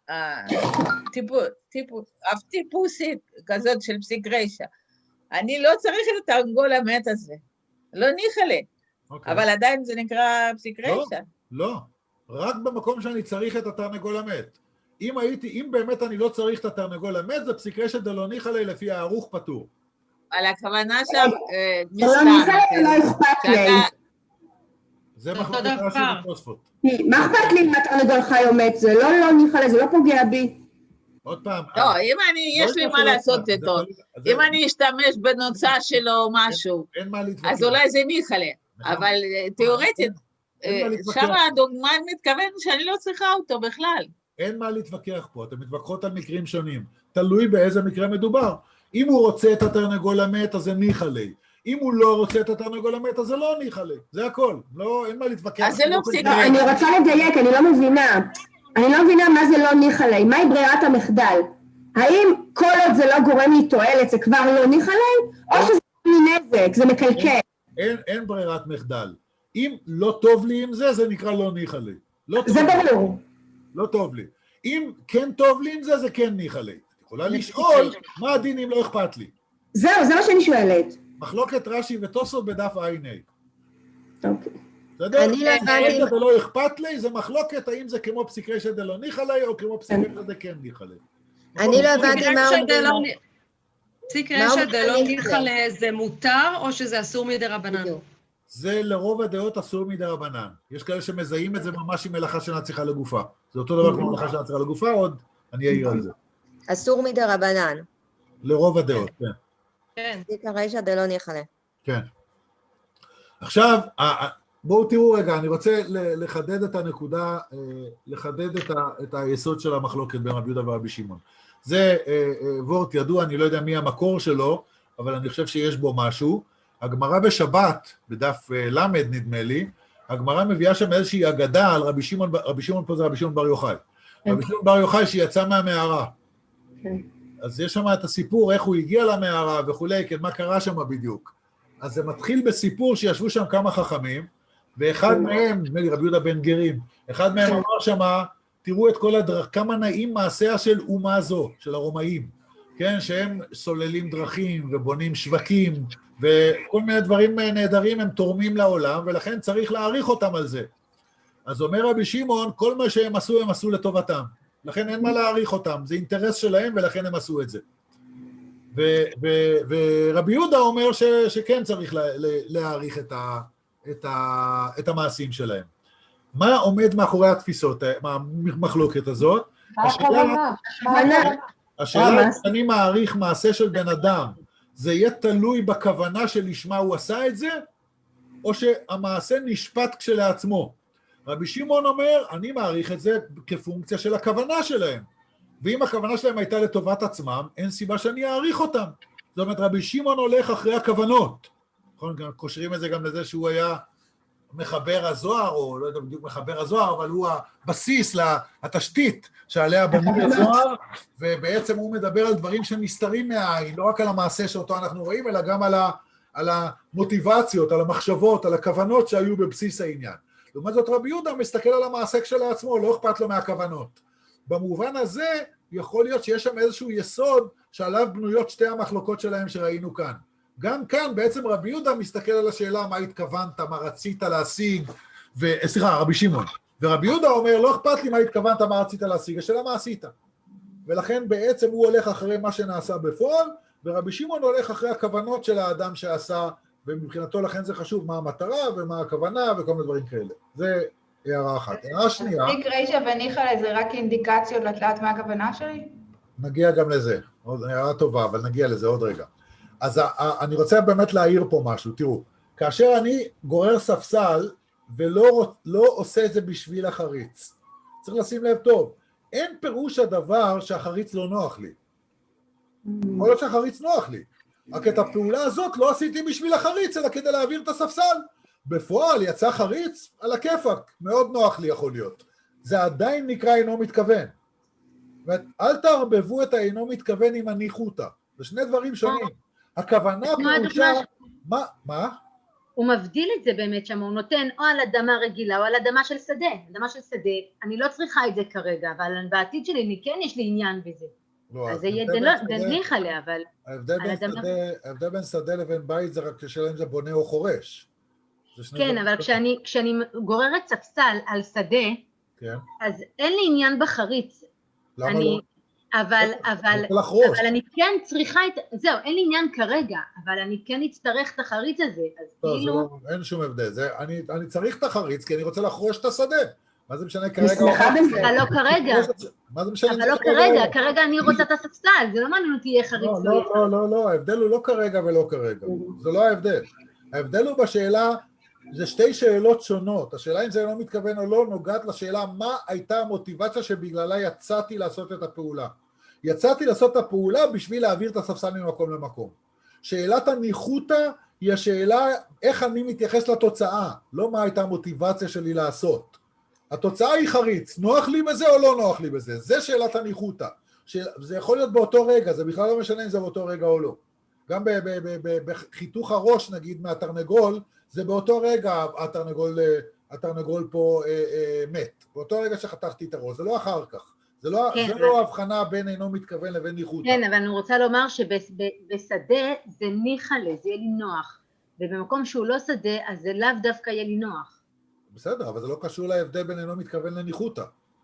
הטיפוסית כזאת של פסיק רישא, אני לא צריך את התרגול המת הזה, לא ניחא ליה, אבל עדיין זה נקרא פסיק רישא. לא, לא. רק במקום שאני צריך את התרנגול המת. אם הייתי, אם באמת אני לא צריך את התרנגול המת, זה פסיק רישא דלא ניחא ליה לפי הערוך פטור. על הכוונה שם, דלא ניחא ליה לא אכפת לי. זה מחלוקת רש"י ותוספות. מה אכפת לי אם התרנגול חי או מת? זה לא לא ניחא ליה, זה לא פוגע בי. עוד פעם. לא, אם אני, יש לי מה לעשות איתו, אם אני אשתמש בנוצה שלו או משהו, אז אולי זה ניחא ליה, אבל תיאורטית, שם הדוגמה מתכוון שאני לא צריכה אותו בכלל. אין מה להתווכח פה, אתם מתווכחות על מקרים שונים, תלוי באיזה מקרה מדובר. אם הוא רוצה את התרנגול המת, אז זה ניחא ליה. אם הוא לא רוצה את התרנגול המת, אז זה לא ניחא ליה. זה הכל, לא, אין מה להתווכח. אז זה לא פסיק. אני רוצה לדייק, אני לא מבינה. אני לא מבינה מה זה לא ניחא ליה, מהי ברירת המחדל? האם כל עוד זה לא גורם לי תועלת, זה כבר לא ניחא ליה, או שזה נזק, זה מקלקל? אין, אין ברירת מחדל. אם לא טוב לי עם זה, זה נקרא לא ניחא ליה. זה ברור. לא טוב לי. אם כן טוב לי עם זה, זה כן ניחא ליה. יכולה לשאול, מה הדין אם לא אכפת לי? זהו, זה מה שאני שואלת. מחלוקת רש"י ותוספות בדף ע"ה. אוקיי. בסדר? אני לא הבנתי... לא אכפת לי, זה מחלוקת, האם זה כמו פסיק רשע דלא ניחא ליה, או כמו פסיק רשע דכן ניחא ליה. אני לא הבנתי מה אומרים. פסיק רשע דלא ניחא ליה זה מותר, או שזה אסור מדי רבנן? זה לרוב הדעות אסור מדי רבנן. יש כאלה שמזהים את זה ממש עם מלאכה שאינה צריכה לגופה. זה אותו דבר כמו מלאכה שאינה צריכה לגופה, עוד אני אעיר על זה. אסור מדי רבנן. לרוב הדעות, כן. כן. פסיק רשע דלא ניחא ליה. כן. עכשיו, בואו תראו רגע, אני רוצה לחדד את הנקודה, לחדד את, ה, את היסוד של המחלוקת בין רבי יהודה ורבי שמעון. זה וורט ידוע, אני לא יודע מי המקור שלו, אבל אני חושב שיש בו משהו. הגמרא בשבת, בדף למד נדמה לי, הגמרא מביאה שם איזושהי אגדה על רבי שמעון, רבי שמעון פה זה רבי שמעון בר יוחאי. רבי שמעון בר יוחאי שיצא מהמערה. אז יש שם את הסיפור, איך הוא הגיע למערה וכולי, כן, מה קרה שם בדיוק. אז זה מתחיל בסיפור שישבו שם כמה חכמים, ואחד מהם, נדמה לי רבי יהודה בן גרים, אחד מהם אמר שמה, תראו את כל הדרך, כמה נעים מעשיה של אומה זו, של הרומאים, כן, שהם סוללים דרכים ובונים שווקים, וכל מיני דברים נהדרים הם תורמים לעולם, ולכן צריך להעריך אותם על זה. אז אומר רבי שמעון, כל מה שהם עשו, הם עשו לטובתם, לכן אין מה להעריך אותם, זה אינטרס שלהם ולכן הם עשו את זה. ו- ו- ורבי יהודה אומר ש- שכן צריך לה- להעריך את ה- את ה- את המעשים שלהם. מה עומד מאחורי התפיסות, המחלוקת הזאת? השאלה, השאלה אם אני מעריך מעשה של בן אדם, זה יהיה תלוי בכוונה שלשמה הוא עשה את זה, או שהמעשה נשפט כשלעצמו. רבי שמעון אומר, אני מעריך את זה כפונקציה של הכוונה שלהם, ואם הכוונה שלהם הייתה לטובת עצמם, אין סיבה שאני אעריך אותם. זאת אומרת, רבי שמעון הולך אחרי הכוונות. נכון, קושרים את זה גם לזה שהוא היה מחבר הזוהר, או לא יודע בדיוק מחבר הזוהר, אבל הוא הבסיס, התשתית שעליה בנוי הזוהר, ובעצם הוא מדבר על דברים שמסתרים מהעין, לא רק על המעשה שאותו אנחנו רואים, אלא גם על, ה, על המוטיבציות, על המחשבות, על הכוונות שהיו בבסיס העניין. לעומת זאת רבי יהודה מסתכל על המעשה כשלעצמו, לא אכפת לו מהכוונות. במובן הזה יכול להיות שיש שם איזשהו יסוד שעליו בנויות שתי המחלוקות שלהם שראינו כאן. גם כאן בעצם רבי יהודה מסתכל על השאלה מה התכוונת, מה רצית להשיג, ו... סליחה, רבי שמעון. ורבי יהודה אומר, לא אכפת לי מה התכוונת, מה רצית להשיג, השאלה מה עשית. ולכן בעצם הוא הולך אחרי מה שנעשה בפועל, ורבי שמעון הולך אחרי הכוונות של האדם שעשה, ומבחינתו לכן זה חשוב מה המטרה ומה הכוונה וכל מיני דברים כאלה. זה הערה אחת. הערה שנייה... פסיק רשע וניחא ליה זה רק אינדיקציות לדעת מה הכוונה שלי? נגיע גם לזה. הערה טובה, אבל נגיע לזה עוד רגע. אז אני רוצה באמת להעיר פה משהו. תראו, כאשר אני גורר ספסל ולא לא עושה את זה בשביל החריץ, צריך לשים לב טוב, אין פירוש הדבר שהחריץ לא נוח לי. יכול להיות שהחריץ נוח לי. רק את הפעולה הזאת לא עשיתי בשביל החריץ, אלא כדי להעביר את הספסל. בפועל יצא חריץ על הכיפק, מאוד נוח לי יכול להיות. זה עדיין נקרא אינו מתכוון. זאת אומרת, אל תערבבו את האינו מתכוון עם הניחותא. זה שני דברים שונים. הכוונה פירושה... מה? מה? הוא מבדיל את זה באמת שם, הוא נותן או על אדמה רגילה או על אדמה של שדה. אדמה של שדה, אני לא צריכה את זה כרגע, אבל בעתיד שלי אני כן יש לי עניין בזה. אז זה ניחא ליה, אבל... ההבדל בין שדה לבין בית זה רק כשאלה אם זה בונה או חורש. כן, אבל כשאני גוררת ספסל על שדה, אז אין לי עניין בחריץ. למה לא? אבל, אבל, אבל אני כן צריכה את, זהו, אין לי עניין כרגע, אבל אני כן אצטרך את החריץ הזה, אז כאילו... אין שום הבדל, אני צריך את החריץ, כי אני רוצה לחרוש את השדה. מה זה משנה כרגע? אבל לא כרגע. מה זה משנה? אבל לא כרגע, כרגע אני רוצה את הספסל, זה לא מעניין אותי יהיה חריץ. לא, לא, לא, לא, ההבדל הוא לא כרגע ולא כרגע, זה לא ההבדל. ההבדל הוא בשאלה, זה שתי שאלות שונות, השאלה אם זה לא מתכוון או לא, נוגעת לשאלה מה הייתה המוטיבציה שבגללה יצאתי לעשות את הפעולה. יצאתי לעשות את הפעולה בשביל להעביר את הספסל ממקום למקום. שאלת הניחותא היא השאלה איך אני מתייחס לתוצאה, לא מה הייתה המוטיבציה שלי לעשות. התוצאה היא חריץ, נוח לי בזה או לא נוח לי בזה, זה שאלת הניחותא. זה יכול להיות באותו רגע, זה בכלל לא משנה אם זה באותו רגע או לא. גם בחיתוך הראש נגיד מהתרנגול, זה באותו רגע התרנגול, התרנגול פה אה, אה, מת, באותו רגע שחתכתי את הראש, זה לא אחר כך, זה לא, כן, זה אבל... לא ההבחנה בין אינו מתכוון לבין ניחותא. כן, אבל אני רוצה לומר שבשדה זה ניחלה, זה יהיה לי נוח, ובמקום שהוא לא שדה, אז זה לאו דווקא יהיה לי נוח. בסדר, אבל זה לא קשור להבדל בין אינו מתכוון לניחותא.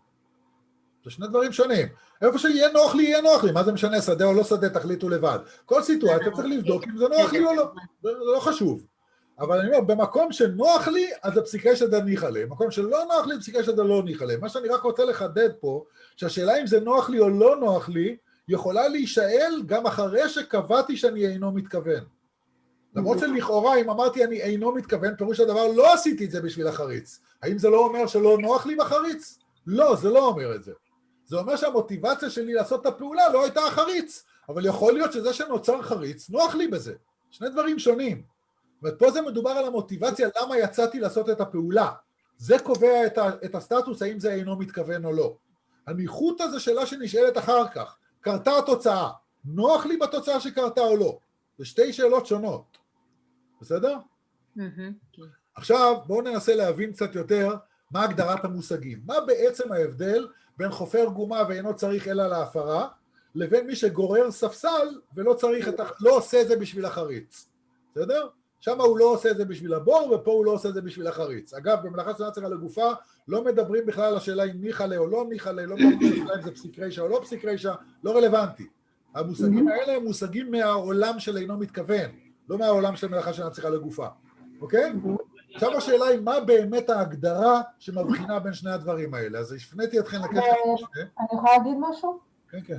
זה שני דברים שונים. איפה שיהיה נוח לי, יהיה נוח לי. מה זה משנה, שדה או לא שדה, תחליטו לבד. כל סיטואציה צריך לבדוק אם זה נוח לי או לא. זה לא חשוב. אבל אני אומר, במקום שנוח לי, אז הפסיקה שדה ניחא ליה. במקום שלא נוח לי, הפסיקה שדה לא ניחא ליה. מה שאני רק רוצה לחדד פה, שהשאלה אם זה נוח לי או לא נוח לי, יכולה להישאל גם אחרי שקבעתי שאני אינו מתכוון. למרות שלכאורה, אם אמרתי אני אינו מתכוון, פירוש הדבר, לא עשיתי את זה בשביל החריץ. האם זה לא אומר שלא נוח לי בחריץ? לא, זה לא אומר את זה. זה אומר שהמוטיבציה שלי לעשות את הפעולה לא הייתה החריץ, אבל יכול להיות שזה שנוצר חריץ, נוח לי בזה. שני דברים שונים. ופה זה מדובר על המוטיבציה, למה יצאתי לעשות את הפעולה. זה קובע את, ה, את הסטטוס, האם זה אינו מתכוון או לא. הניחותא זה שאלה שנשאלת אחר כך. קרתה התוצאה, נוח לי בתוצאה שקרתה או לא. זה שתי שאלות שונות. בסדר? Mm-hmm. עכשיו בואו ננסה להבין קצת יותר מה הגדרת המושגים. מה בעצם ההבדל בין חופר גומה ואינו צריך אלא להפרה, לבין מי שגורר ספסל ולא צריך את, לא עושה את זה בשביל החריץ. בסדר? שם הוא לא עושה את זה בשביל הבור, ופה הוא לא עושה את זה בשביל החריץ. אגב, במלאכה שאינה צריכה לגופה, לא מדברים בכלל על השאלה אם ניחא ליה או לא ניחא ליה, לא מדברים אם זה פסיק רישא או לא פסיק רישא, לא רלוונטי. המושגים האלה הם מושגים מהעולם של אינו מתכוון, לא מהעולם של מלאכה שאינה צריכה לגופה. אוקיי? עכשיו השאלה היא מה באמת ההגדרה שמבחינה בין שני הדברים האלה. אז הפניתי אתכם לקטע משנה. אני יכולה להגיד משהו? כן, כן.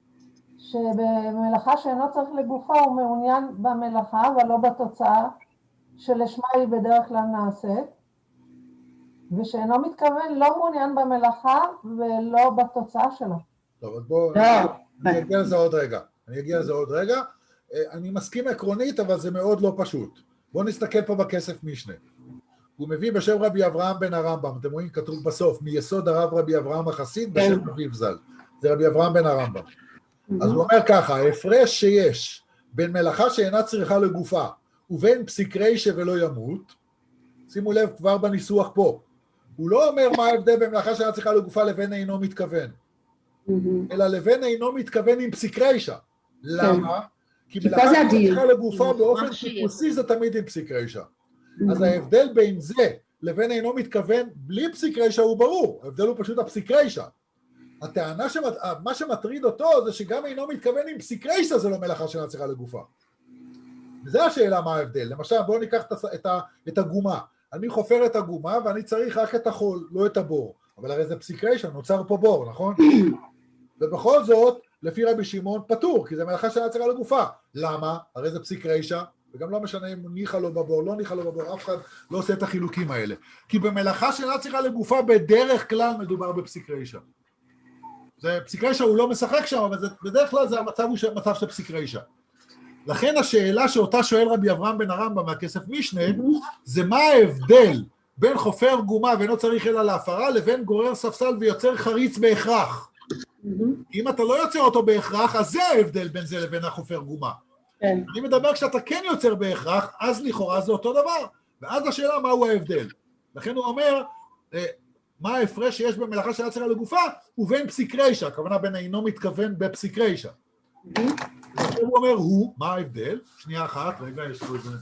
שבמלאכה שאינו צריך לגופה הוא מעוניין במלאכה אבל לא בתוצאה שלשמה היא בדרך כלל נעשית, ושאינו מתכוון לא מעוניין במלאכה ולא בתוצאה שלה. טוב, אז בואו, אני אגיע לזה עוד רגע. אני אגיע לזה עוד רגע. אני מסכים עקרונית, אבל זה מאוד לא פשוט. בואו נסתכל פה בכסף משנה. הוא מביא בשם רבי אברהם בן הרמב"ם, אתם רואים כתוב בסוף, מיסוד הרב רבי אברהם החסיד בשם רבי ז"ל. זה רבי אברהם בן הרמב"ם. אז הוא אומר ככה, ההפרש שיש בין מלאכה שאינה צריכה לגופה ובין פסיק רישא ולא ימות, שימו לב כבר בניסוח פה, הוא לא אומר מה ההבדל בין מלאכה שאינה צריכה לגופה לבין אינו מתכוון, אלא לבין אינו מתכוון עם פסיק רישא. למה? כי מלאכה שאינה צריכה לגופה באופן טיפוסי זה תמיד עם פסיק רישא. אז ההבדל בין זה לבין אינו מתכוון בלי פסיק רישא הוא ברור, ההבדל הוא פשוט הפסיק רישא. הטענה שמה שמטריד אותו זה שגם אינו מתכוון עם פסיק רישא זה לא מלאכה שאינה צריכה לגופה. וזו השאלה מה ההבדל. למשל בואו ניקח את, ה, את הגומה. אני חופר את הגומה ואני צריך רק את החול, לא את הבור. אבל הרי זה פסיק רישא, נוצר פה בור, נכון? ובכל זאת, לפי רבי שמעון פטור, כי זה מלאכה שאינה צריכה לגופה. למה? הרי זה פסיק רישא, וגם לא משנה אם ניחא לו בבור, לא ניחא לו בבור, אף אחד לא עושה את החילוקים האלה. כי במלאכה שאינה צריכה לגופה בדרך כלל מדובר בפסיק רישא. זה פסיק רישא הוא לא משחק שם, אבל זה, בדרך כלל זה המצב הוא מצב של פסיק רישא. לכן השאלה שאותה שואל רבי אברהם בן הרמב"ם מהכסף משנה, זה מה ההבדל בין חופר גומה ואינו צריך אלא להפרה, לבין גורר ספסל ויוצר חריץ בהכרח. אם אתה לא יוצר אותו בהכרח, אז זה ההבדל בין זה לבין החופר גומה. אני מדבר כשאתה כן יוצר בהכרח, אז לכאורה זה אותו דבר. ואז השאלה מהו ההבדל. לכן הוא אומר, מה ההפרש שיש במלאכה שאינה צריכה לגופה, ובין פסיק רישא, הכוונה בין אינו מתכוון בפסיק רישא. הוא אומר הוא, מה ההבדל? שנייה אחת, רגע, יש לו את זה.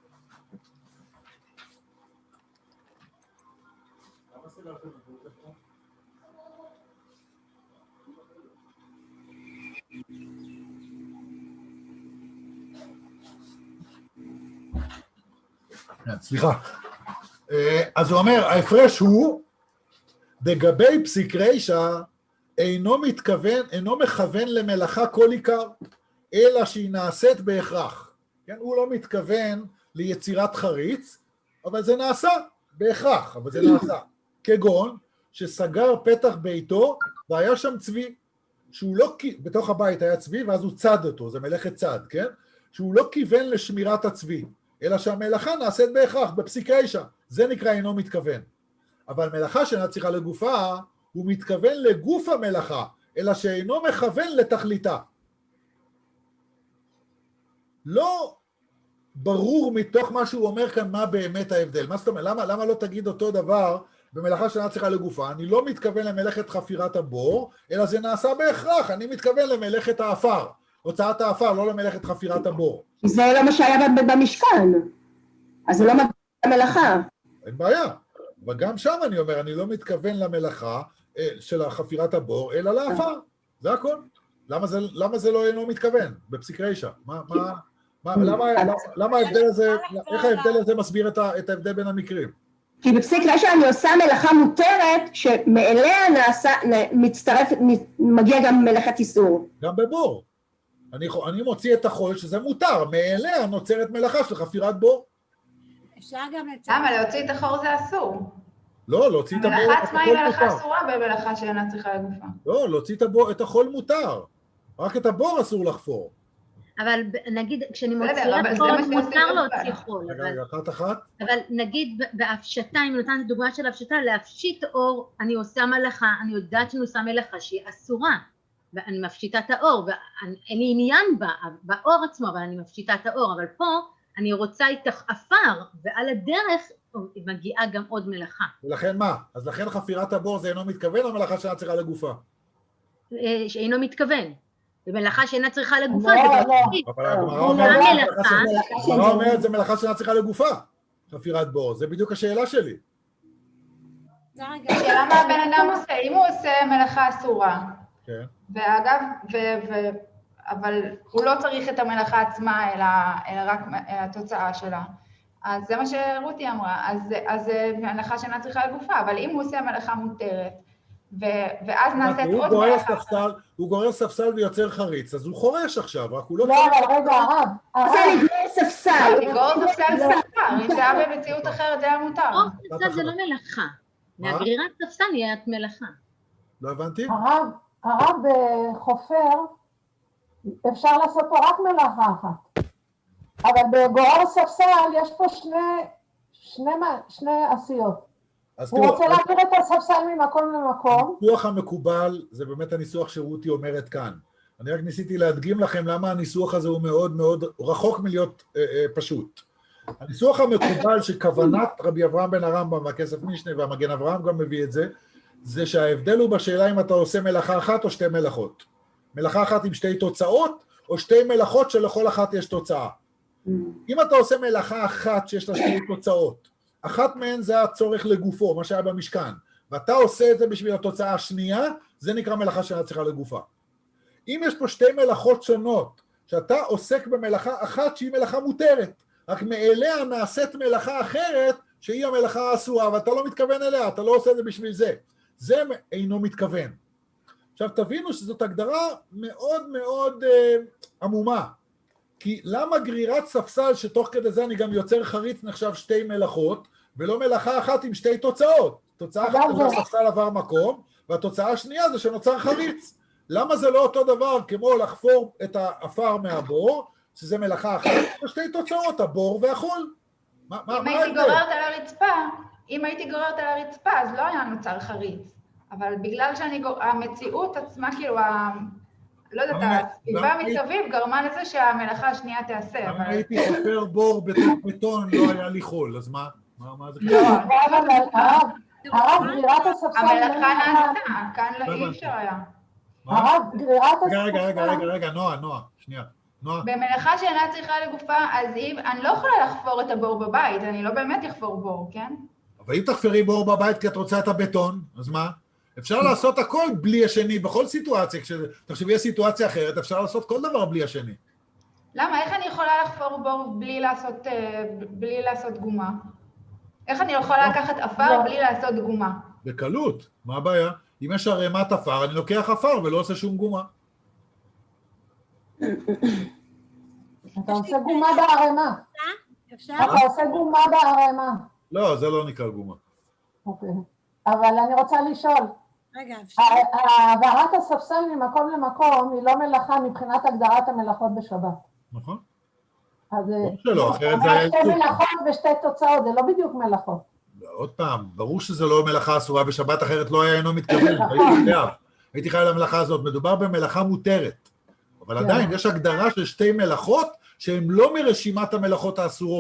סליחה. אז הוא אומר, ההפרש הוא, לגבי פסיק רישא, אינו מתכוון, אינו מכוון למלאכה כל עיקר, אלא שהיא נעשית בהכרח. כן? הוא לא מתכוון ליצירת חריץ, אבל זה נעשה בהכרח, אבל זה נעשה. כגון שסגר פתח ביתו והיה שם צבי, שהוא לא, בתוך הבית היה צבי ואז הוא צד אותו, זה מלאכת צד, כן? שהוא לא כיוון לשמירת הצבי, אלא שהמלאכה נעשית בהכרח, בפסיק רישא, זה נקרא אינו מתכוון. אבל מלאכה שאינה צריכה לגופה, הוא מתכוון לגוף המלאכה, אלא שאינו מכוון לתכליתה. לא ברור מתוך מה שהוא אומר כאן מה באמת ההבדל. מה זאת אומרת? למה, למה לא תגיד אותו דבר במלאכה שאינה צריכה לגופה, אני לא מתכוון למלאכת חפירת הבור, אלא זה נעשה בהכרח, אני מתכוון למלאכת האפר, הוצאת האפר, לא למלאכת חפירת הבור. זה לא מה שהיה במשכן, אז זה לא מלאכה. אין בעיה, וגם שם אני אומר, אני לא מתכוון למלאכה של חפירת הבור, אלא לאפר, זה הכל. למה זה, למה זה לא אינו מתכוון, בפסיק רישא? מה, מה, מה, למה, למה ההבדל הזה, איך ההבדל הזה מסביר את ההבדל בין המקרים? כי בפסיק רישא אני עושה מלאכה מותרת, שמאליה נעשה, מצטרף, מגיע גם מלאכת איסור. גם בבור. אני, אני מוציא את החול שזה מותר, מאליה נוצרת מלאכה של חפירת בור. אפשר גם לצאת. למה? להוציא את החור זה אסור. לא, להוציא את הבור... המלאכה עצמה היא מלאכה אסורה במלאכה שאינה צריכה לגופה. לא, להוציא את החול מותר. רק את הבור אסור לחפור. אבל נגיד, כשאני מוציאה חול, מותר להוציא חול. רגע, רגע, אחת אחת. אבל נגיד בהפשטה, אם נותנת דוגמה של הפשטה, להפשיט אור, אני עושה מלאכה, אני יודעת שאני עושה מלאכה שהיא אסורה. ואני מפשיטה את האור, ואין לי עניין בה, באור עצמו, אבל אני מפשיטה את האור, אבל פה אני רוצה איתך אפר, ועל הדרך מגיעה גם עוד מלאכה. ולכן מה? אז לכן חפירת הבור זה אינו מתכוון, או מלאכה שאינה צריכה לגופה? שאינו מתכוון. ומלאכה שאינה צריכה לגופה, זה כבר תגיד. אבל הגמרא אומרת, זה מלאכה שאינה צריכה לגופה, חפירת בור, זה בדיוק השאלה שלי. השאלה מה הבן אדם עושה, אם הוא עושה מלאכה אסורה, ואגב, אבל הוא לא צריך את המלאכה עצמה, אלא רק התוצאה שלה. אז זה מה שרותי אמרה, אז זה מלאכה שאינה צריכה לגופה, אבל אם הוא עושה מלאכה מותרת, ואז נעשית עוד מלאכה... הוא גורר ספסל ויוצר חריץ, אז הוא חורש עכשיו, רק הוא לא... לא, אבל רגע, הרב. זה לגרור ספסל. לגרור ספסל זה מותר, אם זה היה במציאות אחרת זה היה מותר. לגרור ספסל זה לא מלאכה. מהגרירת ספסל נהיית מלאכה. לא הבנתי? הרב, הרב בחופר, אפשר לעשות פה רק מלאכה אחת. אבל בגורר ספסל יש פה שני, שני, שני עשיות. הוא רוצה להעביר את הספסל ממקום למקום. הניסוח המקובל, זה באמת הניסוח שרותי אומרת כאן. אני רק ניסיתי להדגים לכם למה הניסוח הזה הוא מאוד מאוד רחוק מלהיות אה, אה, פשוט. הניסוח המקובל שכוונת רבי אברהם בן הרמב"ם והכסף משנה והמגן אברהם גם מביא את זה, זה שההבדל הוא בשאלה אם אתה עושה מלאכה אחת או שתי מלאכות. מלאכה אחת עם שתי תוצאות, או שתי מלאכות שלכל אחת יש תוצאה. אם אתה עושה מלאכה אחת שיש לה שתי תוצאות, אחת מהן זה הצורך לגופו, מה שהיה במשכן, ואתה עושה את זה בשביל התוצאה השנייה, זה נקרא מלאכה שאינה צריכה לגופה. אם יש פה שתי מלאכות שונות, שאתה עוסק במלאכה אחת שהיא מלאכה מותרת, רק מאליה נעשית מלאכה אחרת שהיא המלאכה האסורה, ואתה לא מתכוון אליה, אתה לא עושה את זה בשביל זה. זה אינו מתכוון. עכשיו תבינו שזאת הגדרה מאוד מאוד אה, עמומה, כי למה גרירת ספסל שתוך כדי זה אני גם יוצר חריץ נחשב שתי מלאכות, ולא מלאכה אחת עם שתי תוצאות. תוצאה אחת זה ספסל עבר מקום, והתוצאה השנייה זה שנוצר חריץ. למה זה לא אותו דבר כמו לחפור את האפר מהבור, שזה מלאכה אחת, ושתי תוצאות, הבור והחול? אם הייתי גוררת על הרצפה, אם הייתי גוררת על הרצפה, אז לא היה נוצר חריץ. אבל בגלל שהמציאות עצמה, כאילו, לא יודעת, הסביבה מסביב גרמה לזה שהמלאכה השנייה תעשה. אם הייתי חופר בור בתוך בטון, לא היה לי חול, אז מה? מה זה? לא, הרב, גרירת הספסל... המלאכה נעשתה, כאן לא אי אפשר היה. הרב, גרירת הספסל... רגע, רגע, רגע, רגע, נועה, נועה, שנייה. במלאכה שאינה צריכה לגופה, אז אני לא יכולה לחפור את הבור בבית, אני לא באמת אחפור בור, כן? אבל אם תחפרי בור בבית כי את רוצה את הבטון, אז מה? אפשר לעשות הכל בלי השני, בכל סיטואציה, כשתחשבי על סיטואציה אחרת, אפשר לעשות כל דבר בלי השני. למה? איך אני יכולה לחפור בור בלי לעשות, בלי לעשות גומה? איך אני יכולה לקחת אפר בלי לעשות גומה? בקלות, מה הבעיה? אם יש ערימת אפר, אני לוקח אפר ולא עושה שום גומה. אתה עושה גומה בערימה. אתה עושה גומה בערימה. לא, זה לא נקרא גומה. אוקיי. אבל אני רוצה לשאול. רגע, אפשר. העברת הספסל ממקום למקום היא לא מלאכה מבחינת הגדרת המלאכות בשבת. נכון. אז שלא, אחרת זה היה שתי מלאכות ושתי תוצאות, זה לא בדיוק מלאכות. עוד פעם, ברור שזה לא מלאכה אסורה בשבת, אחרת לא היה אינו מתכוון, הייתי חייב למלאכה הזאת, מדובר במלאכה מותרת, אבל עדיין יש הגדרה של שתי מלאכות שהן לא מרשימת המלאכות האסורות,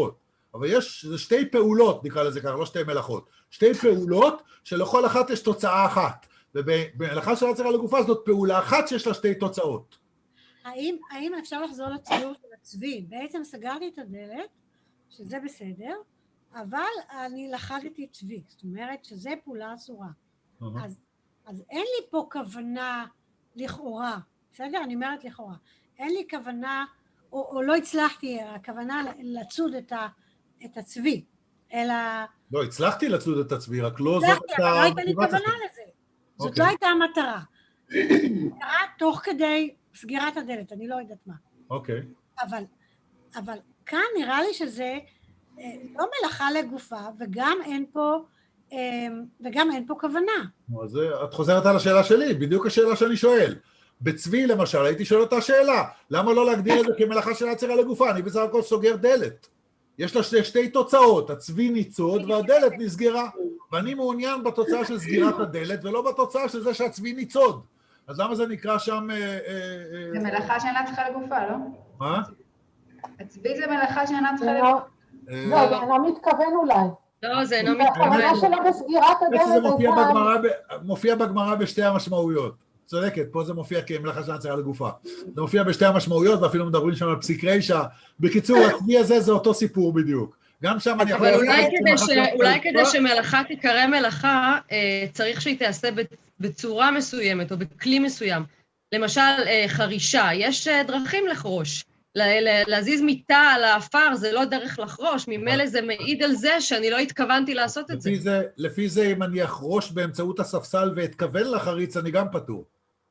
אבל יש שתי פעולות, נקרא לזה ככה, לא שתי מלאכות, שתי פעולות שלכל אחת יש תוצאה אחת, ובמלאכה של הצהרה לגופה זאת פעולה אחת שיש לה שתי תוצאות. האם, האם אפשר לחזור לציור של הצבי? בעצם סגרתי את הדלת, שזה בסדר, אבל אני לחדתי צבי, זאת אומרת שזה פעולה אסורה. Uh-huh. אז, אז אין לי פה כוונה לכאורה, בסדר? אני אומרת לכאורה, אין לי כוונה, או, או לא הצלחתי, הכוונה לצוד את, ה, את הצבי, אלא... לא, הצלחתי לצוד את הצבי, רק לא הצלחתי, זאת... אבל לא הייתה לי כוונה לזה. זאת okay. לא הייתה המטרה. המטרה תוך כדי סגירת הדלת, אני לא יודעת מה. אוקיי. Okay. אבל, אבל כאן נראה לי שזה לא מלאכה לגופה, וגם אין פה, וגם אין פה כוונה. אז את חוזרת על השאלה שלי, בדיוק השאלה שאני שואל. בצבי למשל, הייתי שואל אותה שאלה, למה לא להגדיר את זה כמלאכה של הצהרה לגופה? אני בסך הכל סוגר דלת. יש לה שתי, שתי תוצאות, הצבי ניצוד והדלת נסגרה, ואני מעוניין בתוצאה של סגירת הדלת, ולא בתוצאה של זה שהצבי ניצוד. אז למה זה נקרא שם... זה מלאכה שאינה צריכה לגופה, לא? מה? הצבי זה מלאכה שאינה צריכה לגופה. לא, זה אינו מתכוון אולי. לא, זה אינו מתכוון. הכוונה שלו בסגירת הדלת. זה מופיע בגמרא בשתי המשמעויות. צודקת, פה זה מופיע כמלאכה של הצהרה לגופה. זה מופיע בשתי המשמעויות, ואפילו מדברים שם על פסיק רישא. בקיצור, הצבי הזה זה אותו סיפור בדיוק. גם שם אני יכול... אבל אולי כדי שמלאכה תיקרא מלאכה, צריך שהיא תעשה בצורה מסוימת, או בכלי מסוים. למשל, חרישה, יש דרכים לחרוש. להזיז מיטה על האפר, זה לא דרך לחרוש, ממילא זה מעיד על זה שאני לא התכוונתי לעשות את זה. לפי זה, אם אני אחרוש באמצעות הספסל ואתכוון לחריץ, אני גם פטור.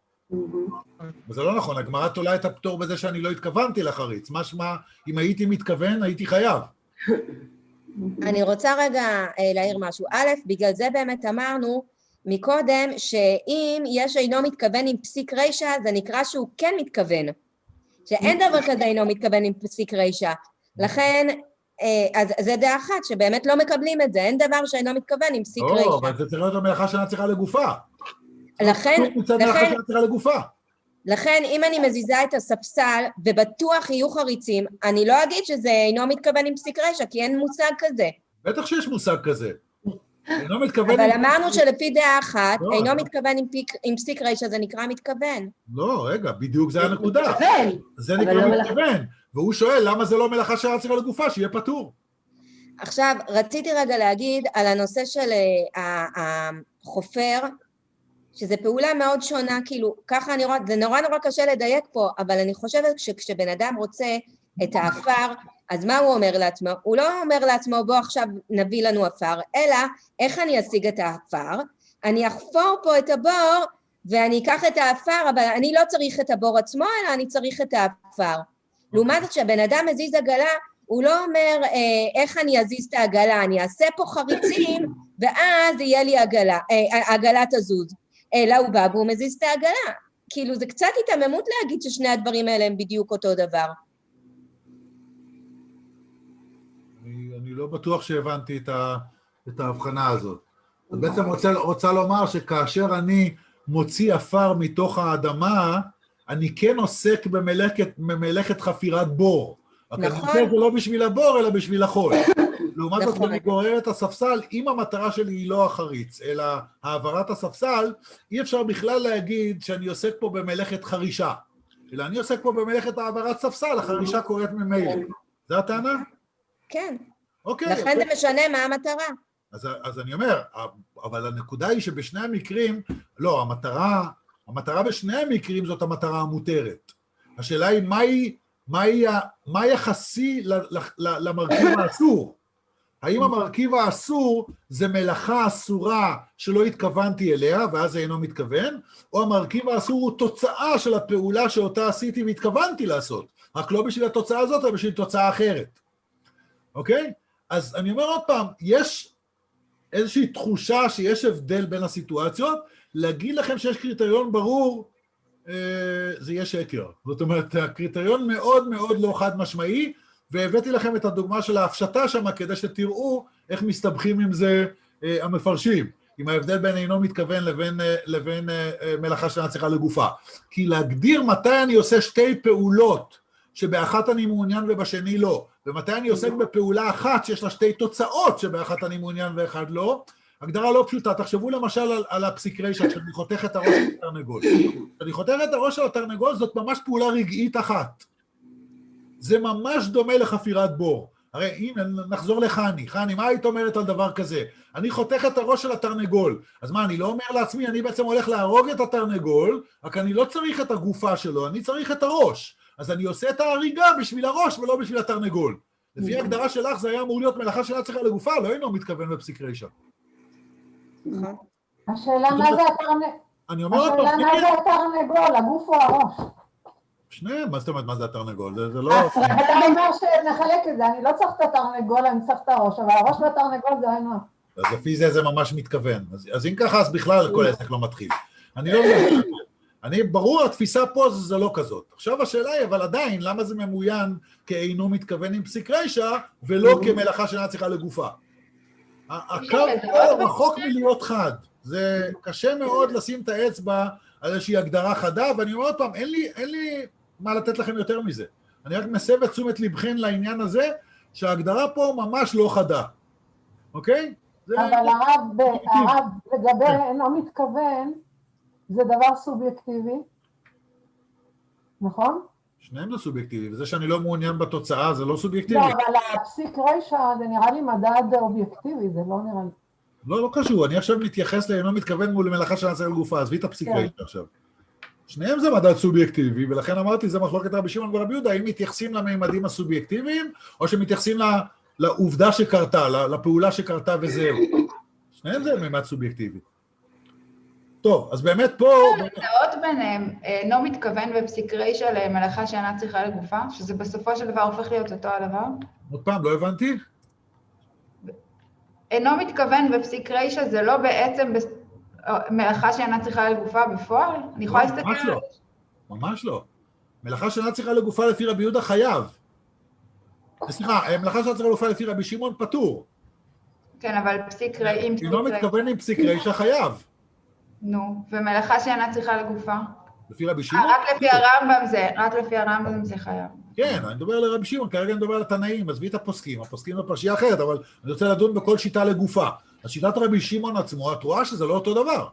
וזה לא נכון, הגמרא תולה את הפטור בזה שאני לא התכוונתי לחריץ. משמע, אם הייתי מתכוון, הייתי חייב. אני רוצה רגע להעיר משהו. א', בגלל זה באמת אמרנו מקודם, שאם יש אינו מתכוון עם פסיק רישא, זה נקרא שהוא כן מתכוון. שאין דבר כזה אינו מתכוון עם פסיק רישא. לכן, אז זה דעה אחת, שבאמת לא מקבלים את זה, אין דבר שאינו מתכוון עם פסיק רישא. לא, אבל זה צריך להיות המלאכה שאינה צריכה לגופה. לכן, לכן, לגופה. לכן, אם אני מזיזה את הספסל, ובטוח יהיו חריצים, אני לא אגיד שזה אינו מתכוון עם פסיק רישא, כי אין מושג כזה. בטח שיש מושג כזה. אינו מתכוון... אבל אמרנו שלפי דעה אחת, אינו מתכוון עם פסיק רישא, זה נקרא מתכוון. לא, רגע, בדיוק זה הנקודה. זה נקרא מתכוון. והוא שואל, למה זה לא מלאכה שאינה צריכה לגופה, שיהיה פטור. עכשיו, רציתי רגע להגיד על הנושא של החופר, שזו פעולה מאוד שונה, כאילו, ככה אני רואה, זה נורא נורא קשה לדייק פה, אבל אני חושבת שכשבן אדם רוצה את האפר, אז מה הוא אומר לעצמו? הוא לא אומר לעצמו, בוא עכשיו נביא לנו אפר, אלא איך אני אשיג את האפר? אני אחפור פה את הבור, ואני אקח את האפר, אבל אני לא צריך את הבור עצמו, אלא אני צריך את האפר. לעומת זאת, כשהבן אדם מזיז עגלה, הוא לא אומר אה, איך אני אזיז את העגלה, אני אעשה פה חריצים, ואז יהיה לי עגלה, אה, עגלה תזוז. אלא הוא בא והוא מזיז את העגלה. כאילו זה קצת התאממות להגיד ששני הדברים האלה הם בדיוק אותו דבר. אני, אני לא בטוח שהבנתי את, ה, את ההבחנה הזאת. אז בעצם רוצה, רוצה לומר שכאשר אני מוציא אפר מתוך האדמה, אני כן עוסק במלאכת, במלאכת חפירת בור. נכון. אני עושה את זה לא בשביל הבור, אלא בשביל החול. לעומת זאת, אני גורר את הספסל, אם המטרה שלי היא לא החריץ, אלא העברת הספסל, אי אפשר בכלל להגיד שאני עוסק פה במלאכת חרישה. אלא אני עוסק פה במלאכת העברת ספסל, החרישה קורית ממילא. זה הטענה? כן. אוקיי. לכן זה משנה מה המטרה. אז, אז אני אומר, אבל הנקודה היא שבשני המקרים, לא, המטרה, המטרה בשני המקרים זאת המטרה המותרת. השאלה היא, מהי, מהי, מה יחסי למרכיב האסור? האם המרכיב האסור זה מלאכה אסורה שלא התכוונתי אליה, ואז זה אינו מתכוון, או המרכיב האסור הוא תוצאה של הפעולה שאותה עשיתי והתכוונתי לעשות, רק לא בשביל התוצאה הזאת, אלא בשביל תוצאה אחרת. אוקיי? אז אני אומר עוד פעם, יש איזושהי תחושה שיש הבדל בין הסיטואציות, להגיד לכם שיש קריטריון ברור, זה יהיה שקר. זאת אומרת, הקריטריון מאוד מאוד לא חד משמעי, והבאתי לכם את הדוגמה של ההפשטה שם, כדי שתראו איך מסתבכים עם זה אה, המפרשים, עם ההבדל בין אינו מתכוון לבין, אה, לבין אה, מלאכה שאינה צריכה לגופה. כי להגדיר מתי אני עושה שתי פעולות שבאחת אני מעוניין ובשני לא, ומתי אני עוסק בפעולה אחת שיש לה שתי תוצאות שבאחת אני מעוניין ואחד לא, הגדרה לא פשוטה. תחשבו למשל על, על הפסיקריישן, שאני חותך את הראש של התרנגול. כשאני חותך את הראש של התרנגול, זאת ממש פעולה רגעית אחת. זה ממש דומה לחפירת בור. הרי הנה, נחזור לחני. חני, מה היית אומרת על דבר כזה? אני חותך את הראש של התרנגול. אז מה, אני לא אומר לעצמי, אני בעצם הולך להרוג את התרנגול, רק אני לא צריך את הגופה שלו, אני צריך את הראש. אז אני עושה את ההריגה בשביל הראש ולא בשביל התרנגול. לפי ההגדרה שלך זה היה אמור להיות מלאכה שאינה צריכה לגופה, לא אינו מתכוון בפסיקריישן. השאלה מה זה התרנגול? אני אומר אותו, השאלה מה זה התרנגול, הגוף או הראש? שניהם, מה זאת אומרת מה זה התרנגול? זה לא... אתה אומר שנחלק את זה, אני לא צריך את התרנגול, אני צריך את הראש, אבל הראש והתרנגול זה אינו. אז לפי זה זה ממש מתכוון. אז אם ככה, אז בכלל כל העסק לא מתחיל. אני לא מבין. אני, ברור, התפיסה פה זה לא כזאת. עכשיו השאלה היא, אבל עדיין, למה זה ממוין כאינו מתכוון עם פסיקריישן, ולא כמלאכה שאינה צריכה לגופה? הקו פה רחוק מלהיות חד. זה קשה מאוד לשים את האצבע על איזושהי הגדרה חדה, ואני אומר עוד פעם, אין לי, אין לי מה לתת לכם יותר מזה. אני רק מסב את תשומת לבכם לעניין הזה, שההגדרה פה ממש לא חדה. אוקיי? אבל הרב, הרב לגבי אינו מתכוון, זה דבר סובייקטיבי, נכון? שניהם זה סובייקטיבי, וזה שאני לא מעוניין בתוצאה זה לא סובייקטיבי. לא, אבל הפסיקריישן זה נראה לי מדד אובייקטיבי, זה לא נראה לי. לא, לא קשור, אני עכשיו מתייחס לאינו מתכוון מול מלאכה שאינה צריכה לגופה, עזבי את הפסיקריישן עכשיו. שניהם זה מדד סובייקטיבי, ולכן אמרתי, זה מחלוקת רבי שמעון ורבי יהודה, האם מתייחסים לממדים הסובייקטיביים, או שמתייחסים לעובדה שקרתה, לפעולה שקרתה וזהו. שניהם זה ממד סובייקטיבי. טוב, אז באמת פה... ההצעות ביניהם, אינו מתכוון בפסיקריישן למלאכה שאינה צריכה לגופה, שזה בסופו של דבר הופך להיות אותו הדבר? עוד פעם, לא הבנתי? אינו מתכוון בפסיקריישן, זה לא בעצם מלאכה שאינה צריכה לגופה בפועל? אני יכולה להסתכל על זה? ממש לא. מלאכה שאינה צריכה לגופה לפי רבי יהודה חייב. סליחה, מלאכה שאינה צריכה לגופה לפי רבי שמעון פטור. כן, אבל פסיקריישן... אינו מתכוון עם פסיקריישן חייב. נו, ומלאכה שאינה צריכה לגופה? לפי רבי שמעון? רק לפי הרמב"ם זה, רק לפי הרמב"ם זה חייב. כן, אני מדבר לרבי שמעון, כרגע אני מדבר על התנאים, עזבי את הפוסקים, הפוסקים בפרשייה אחרת, אבל אני רוצה לדון בכל שיטה לגופה. אז שיטת רבי שמעון עצמו, את רואה שזה לא אותו דבר.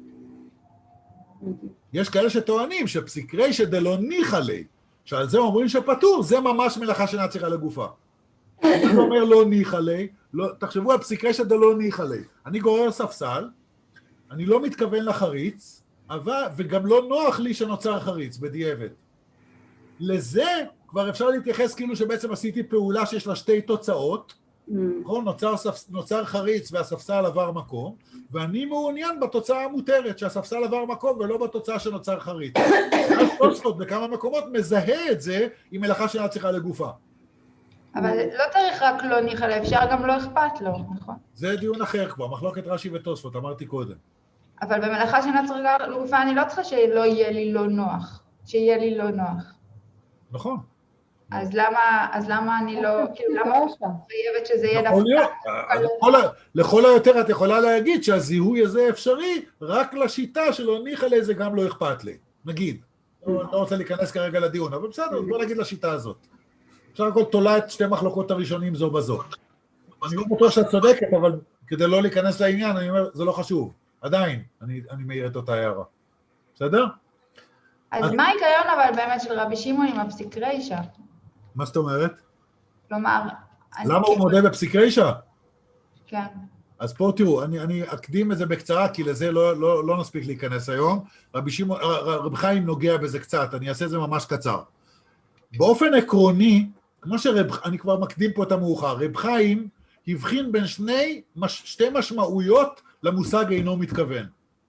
יש כאלה שטוענים שפסיקריישן דלא ניחא ליה, שעל זה אומרים שפטור, זה ממש מלאכה שאינה צריכה לגופה. אני אומר לא ניחא ליה, תחשבו על פסיקריישן דלא ניחא ליה. אני גורר ספסל, אני לא מתכוון לחריץ, אבל, וגם לא נוח לי שנוצר חריץ בדיעבד. לזה כבר אפשר להתייחס כאילו שבעצם עשיתי פעולה שיש לה שתי תוצאות, נכון? נוצר, נוצר חריץ והספסל עבר מקום, ואני מעוניין בתוצאה המותרת שהספסל עבר מקום ולא בתוצאה שנוצר חריץ. אז תוספות בכמה מקומות מזהה את זה עם מלאכה שאינה צריכה לגופה. אבל לא צריך רק לא ניחא ליה, אפשר גם לא אכפת לו, נכון? זה דיון אחר כבר, מחלוקת רש"י ותוספות, אמרתי קודם. אבל במלאכה שאינה צריכה לגופה אני לא צריכה שלא יהיה לי לא נוח, שיהיה לי לא נוח. נכון. אז למה, אז למה אני לא, כאילו, למה אני חייבת שזה יהיה דווקא? לכל היותר את יכולה להגיד שהזיהוי הזה אפשרי, רק לשיטה שלא ניחא ליה זה גם לא אכפת לי. נגיד, אני לא רוצה להיכנס כרגע לדיון, אבל בסדר, בוא נגיד לשיטה הזאת. אפשר הכל תולה את שתי מחלוקות הראשונים זו בזו. אני לא בטוח שאת צודקת, אבל כדי לא להיכנס לעניין, אני אומר, זה לא חשוב. עדיין, אני, אני מעיר את אותה הערה. בסדר? אז, אז מה ההיגיון אבל באמת של רבי שמעון עם הפסיקריישן? מה זאת אומרת? כלומר... למה הוא מודה בפסיקריישן? כן. אז פה תראו, אני, אני אקדים את זה בקצרה, כי לזה לא, לא, לא נספיק להיכנס היום. רבי שמעון, רב חיים נוגע בזה קצת, אני אעשה את זה ממש קצר. באופן עקרוני, כמו שאני כבר מקדים פה את המאוחר, רב חיים הבחין בין שני, שתי משמעויות למושג אינו מתכוון.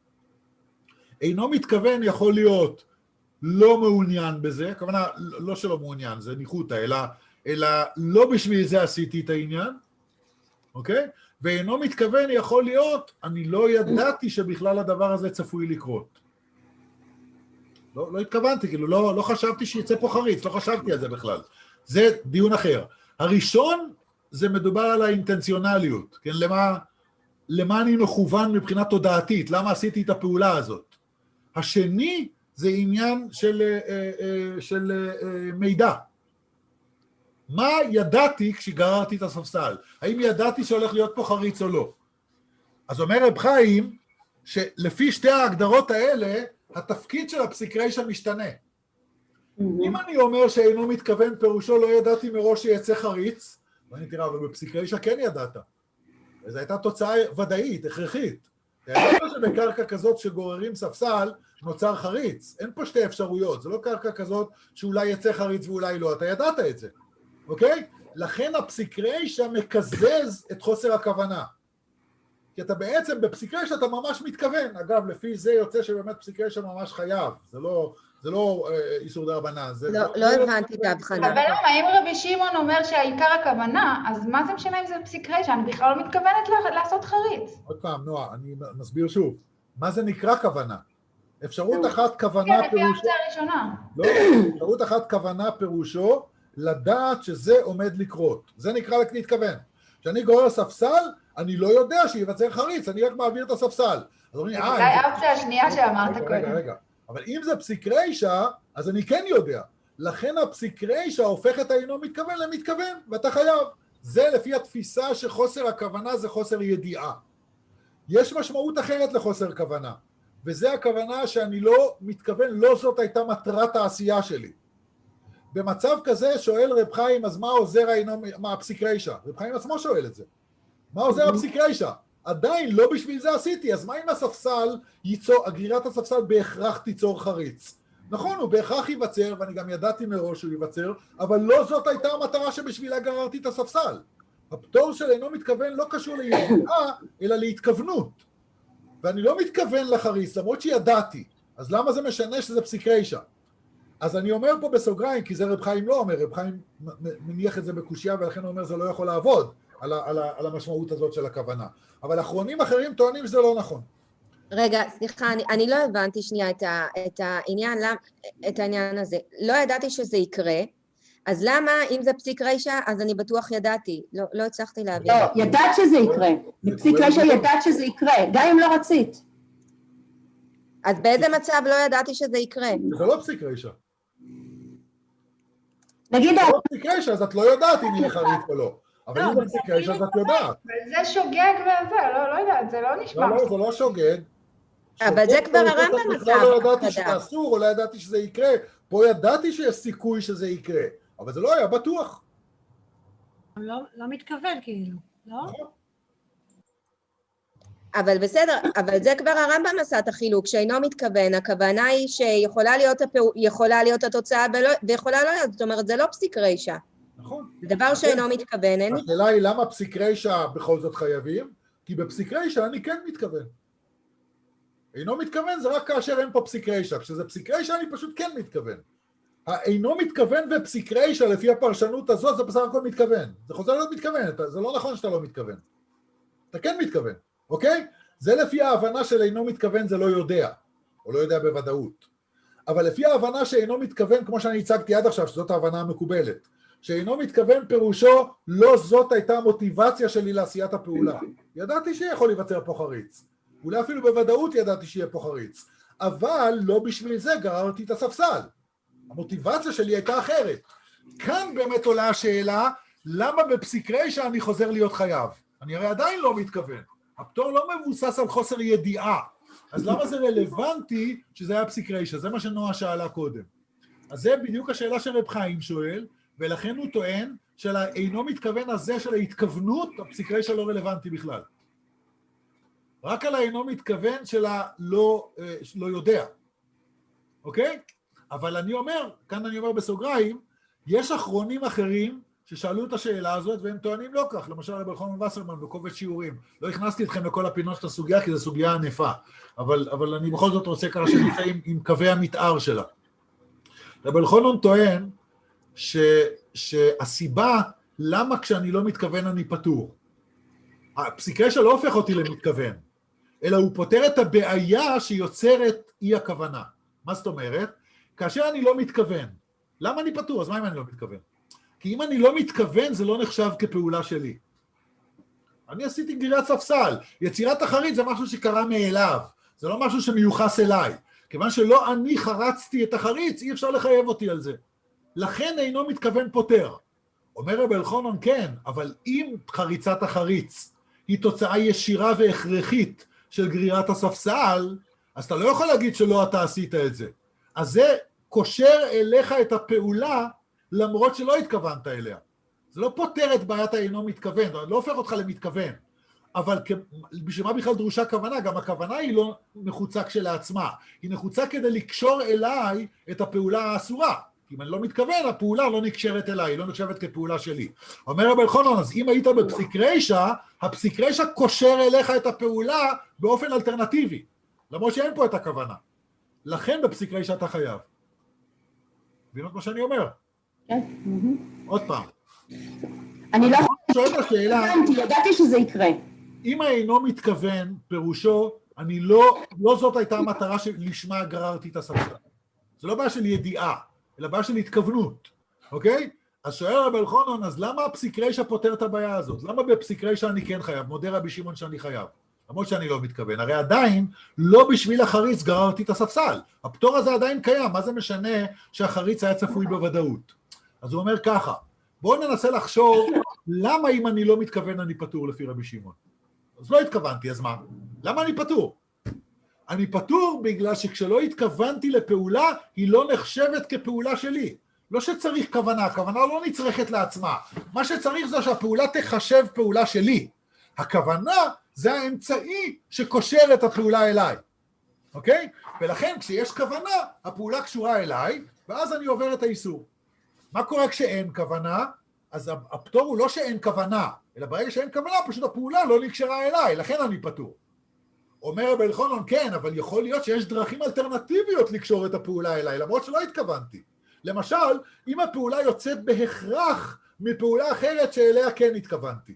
אינו מתכוון יכול להיות לא מעוניין בזה, הכוונה לא שלא מעוניין, זה ניחותא, אלא, אלא לא בשביל זה עשיתי את העניין, אוקיי? ואינו מתכוון יכול להיות, אני לא ידעתי שבכלל הדבר הזה צפוי לקרות. לא, לא התכוונתי, כאילו, לא, לא חשבתי שיצא פה חריץ, לא חשבתי על זה בכלל. זה דיון אחר. הראשון, זה מדובר על האינטנציונליות, כן? למה, למה אני מכוון מבחינה תודעתית, למה עשיתי את הפעולה הזאת. השני, זה עניין של, של מידע, מה ידעתי כשגררתי את הספסל? האם ידעתי שהולך להיות פה חריץ או לא? אז אומר רב חיים, שלפי שתי ההגדרות האלה, התפקיד של הפסיק רישא משתנה. אם אני אומר שאינו מתכוון פירושו לא ידעתי מראש שיצא חריץ, ואני תראה, אבל בפסיק רישא כן ידעת. וזו הייתה תוצאה ודאית, הכרחית. ידעת שבקרקע כזאת שגוררים ספסל, נוצר חריץ. אין פה שתי אפשרויות, זה לא קרקע כזאת שאולי יצא חריץ ואולי לא, אתה ידעת את זה, אוקיי? לכן הפסיק רישא מקזז את חוסר הכוונה. כי אתה בעצם בפסיק רישא אתה ממש מתכוון. אגב, לפי זה יוצא שבאמת פסיק רישא ממש חייב. זה לא, זה לא אה, איסור דרבנן. זה, לא, זה, לא זה הבנתי את ההבחנה. אבל למה, אם רבי שמעון אומר שהעיקר הכוונה, אז מה זה משנה אם זה פסיק רישא? אני בכלל לא מתכוונת לעשות חריץ. עוד פעם, נועה, אני מסביר שוב. מה זה נקרא כוונה? אפשרות אחת כוונה כן, לפי פירושו... האופציה הראשונה. לא, אפשרות אחת כוונה פירושו לדעת שזה עומד לקרות. זה נקרא להתכוון. כשאני גורר ספסל, אני לא יודע שיווצר חריץ, אני רק מעביר את הספסל. אז אומרים, אולי האופציה השנייה שאמרת קודם. רגע, רגע. אבל אם זה פסיק רישא, אז אני כן יודע. לכן הפסיק רישא הופך את אינו מתכוון למתכוון, ואתה חייב. זה לפי התפיסה שחוסר הכוונה זה חוסר ידיעה. יש משמעות אחרת לחוסר כוונה, וזה הכוונה שאני לא מתכוון, לא זאת הייתה מטרת העשייה שלי. במצב כזה שואל רב חיים, אז מה עוזר האינו, מה הפסיק רישא? רב חיים עצמו שואל את זה. מה עוזר הפסיק רישא? עדיין לא בשביל זה עשיתי, אז מה אם הספסל ייצור, הגרירת הספסל בהכרח תיצור חריץ? נכון, הוא בהכרח ייווצר, ואני גם ידעתי מראש שהוא ייווצר, אבל לא זאת הייתה המטרה שבשבילה גררתי את הספסל. הפטור של אינו מתכוון לא קשור לידיעה, אלא להתכוונות. ואני לא מתכוון לחריץ, למרות שידעתי. אז למה זה משנה שזה פסיק רישא? אז אני אומר פה בסוגריים, כי זה רב חיים לא אומר, רב חיים מניח את זה בקושיה, ולכן הוא אומר זה לא יכול לעבוד על, ה, על, ה, על המשמעות הזאת של הכוונה. אבל אחרונים אחרים טוענים שזה לא נכון. רגע, סליחה, אני, אני לא הבנתי שנייה את, ה, את, העניין, את העניין הזה. לא ידעתי שזה יקרה, אז למה, אם זה פסיק רישא, אז אני בטוח ידעתי. לא, לא הצלחתי להבין. לא, ידעת שזה יקרה. בפסיק רישא ידעת שזה יקרה, גם אם לא רצית. אז באיזה מצב לא ידעתי שזה יקרה? זה לא פסיק רישא. נגיד... זה לא פסיק רישא, אז את לא יודעת אם היא חריץ או לא. אבל אם זה פסיק רישא, אז את יודעת. זה שוגג וזה, לא יודעת, זה לא נשמע. לא, לא, זה לא שוגג. אבל זה כבר הרמב"ם מצב. לא ידעתי שזה אסור, או לא ידעתי שזה יקרה. פה ידעתי שיש סיכוי שזה יקרה. אבל זה לא היה בטוח. לא, לא מתכוון כאילו, לא? אבל בסדר, אבל זה כבר הרמב"ם עשה את החילוק, שאינו מתכוון, הכוונה היא שיכולה להיות, הפעו, יכולה להיות התוצאה ולא, ויכולה לא להיות, זאת אומרת, זה לא פסיק רישא. נכון. זה דבר שאינו מתכוון, אין... השאלה היא למה פסיק רישא בכל זאת חייבים? כי בפסיק רישא אני כן מתכוון. אינו מתכוון זה רק כאשר אין פה פסיק רישא, כשזה פסיק רישא אני פשוט כן מתכוון. אינו מתכוון ופסיק רישא לפי הפרשנות הזאת זה בסך הכל מתכוון. זה חוזר להיות מתכוון, זה לא נכון שאתה לא מתכוון. אתה כן מתכוון, אוקיי? זה לפי ההבנה של אינו מתכוון זה לא יודע, או לא יודע בוודאות. אבל לפי ההבנה שאינו מתכוון, כמו שאני הצגתי עד עכשיו, שזאת ההבנה המקובלת, שאינו מתכוון פירושו לא זאת הייתה המוטיבציה שלי לעשיית הפעולה. ידעתי שיכול להיווצר פה חריץ. אולי אפילו בוודאות ידעתי שיהיה פה חריץ. אבל לא בשביל זה גררתי את הספסל. המוטיבציה שלי הייתה אחרת. כאן באמת עולה השאלה, למה בפסיק רישא אני חוזר להיות חייב? אני הרי עדיין לא מתכוון. הפטור לא מבוסס על חוסר ידיעה. אז למה זה רלוונטי שזה היה פסיק רישא? זה מה שנועה שאלה קודם. אז זה בדיוק השאלה של רב חיים שואל, ולכן הוא טוען שאינו מתכוון הזה של ההתכוונות, הפסיק רישא לא רלוונטי בכלל. רק על האינו מתכוון שלה לא, לא יודע. אוקיי? אבל אני אומר, כאן אני אומר בסוגריים, יש אחרונים אחרים ששאלו את השאלה הזאת והם טוענים לא כך, למשל רבי אלחנן וסרמן בקובץ שיעורים. לא הכנסתי אתכם לכל הפינות של הסוגיה, כי זו סוגיה ענפה, אבל, אבל אני בכל זאת רוצה ככה שנצא עם, עם קווי המתאר שלה. רבי אלחנן טוען ש, שהסיבה למה כשאני לא מתכוון אני פטור. הפסיק רישא לא הופך אותי למתכוון, אלא הוא פותר את הבעיה שיוצרת אי הכוונה. מה זאת אומרת? כאשר אני לא מתכוון, למה אני פטור? אז מה אם אני לא מתכוון? כי אם אני לא מתכוון זה לא נחשב כפעולה שלי. אני עשיתי גרירת ספסל, יצירת החריץ זה משהו שקרה מאליו, זה לא משהו שמיוחס אליי. כיוון שלא אני חרצתי את החריץ, אי אפשר לחייב אותי על זה. לכן אינו מתכוון פותר. אומר רבי אלחנן, כן, אבל אם חריצת החריץ היא תוצאה ישירה והכרחית של גרירת הספסל, אז אתה לא יכול להגיד שלא אתה עשית את זה. אז זה קושר אליך את הפעולה, למרות שלא התכוונת אליה. זה לא פותר את בעיית האינו מתכוון, לא הופך אותך למתכוון. אבל בשביל מה בכלל דרושה כוונה? גם הכוונה היא לא נחוצה כשלעצמה. היא נחוצה כדי לקשור אליי את הפעולה האסורה. כי אם אני לא מתכוון, הפעולה לא נקשרת אליי, היא לא נחשבת כפעולה שלי. אומר רבי אלחנן, אז אם היית בפסיק רישא, הפסיק רישא קושר אליך את הפעולה באופן אלטרנטיבי. למרות שאין פה את הכוונה. לכן בפסיק רישא אתה חייב. מבינות מה שאני אומר? כן. עוד פעם. אני לא שואל השאלה, ידעתי שזה יקרה. אם האינו מתכוון, פירושו, אני לא, לא זאת הייתה המטרה שלשמה גררתי את הספסל. זה לא בעיה של ידיעה, אלא בעיה של התכוונות, אוקיי? אז שואל רבי אלחנן, אז למה הפסיק רישא פותר את הבעיה הזאת? למה בפסיק רישא אני כן חייב? מודה רבי שמעון שאני חייב. למרות שאני לא מתכוון. הרי עדיין, לא בשביל החריץ גררתי את הספסל. הפטור הזה עדיין קיים. מה זה משנה שהחריץ היה צפוי בוודאות? אז הוא אומר ככה, בואו ננסה לחשוב למה אם אני לא מתכוון אני פטור לפי רבי שמעון. אז לא התכוונתי, אז מה? למה אני פטור? אני פטור בגלל שכשלא התכוונתי לפעולה, היא לא נחשבת כפעולה שלי. לא שצריך כוונה, הכוונה לא נצרכת לעצמה. מה שצריך זה שהפעולה תחשב פעולה שלי. הכוונה זה האמצעי שקושר את הפעולה אליי. אוקיי? ולכן כשיש כוונה, הפעולה קשורה אליי, ואז אני עובר את האיסור. מה קורה כשאין כוונה? אז הפטור הוא לא שאין כוונה, אלא ברגע שאין כוונה, פשוט הפעולה לא נקשרה אליי, לכן אני פטור. אומר רבי אלחנן, כן, אבל יכול להיות שיש דרכים אלטרנטיביות לקשור את הפעולה אליי, למרות שלא התכוונתי. למשל, אם הפעולה יוצאת בהכרח מפעולה אחרת שאליה כן התכוונתי.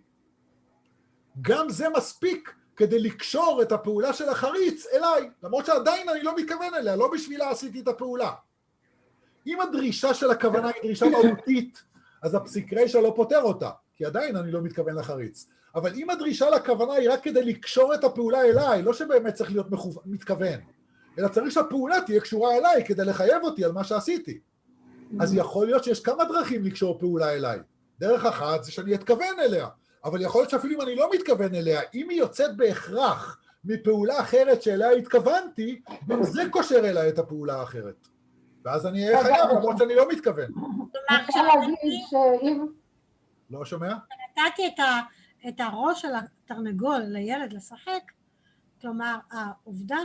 גם זה מספיק כדי לקשור את הפעולה של החריץ אליי, למרות שעדיין אני לא מתכוון אליה, לא בשבילה עשיתי את הפעולה. אם הדרישה של הכוונה היא דרישה מהותית, אז הפסיק רישא לא פותר אותה, כי עדיין אני לא מתכוון לחריץ. אבל אם הדרישה לכוונה היא רק כדי לקשור את הפעולה אליי, לא שבאמת צריך להיות מחו... מתכוון, אלא צריך שהפעולה תהיה קשורה אליי כדי לחייב אותי על מה שעשיתי. אז יכול להיות שיש כמה דרכים לקשור פעולה אליי. דרך אחת זה שאני אתכוון אליה, אבל יכול להיות שאפילו אם אני לא מתכוון אליה, אם היא יוצאת בהכרח מפעולה אחרת שאליה התכוונתי, גם זה קושר אליי את הפעולה האחרת. ואז אני אהיה חייב, למרות שאני לא מתכוון. אני רוצה להגיד שאם... לא שומע? נתתי את הראש של התרנגול לילד לשחק, כלומר, העובדה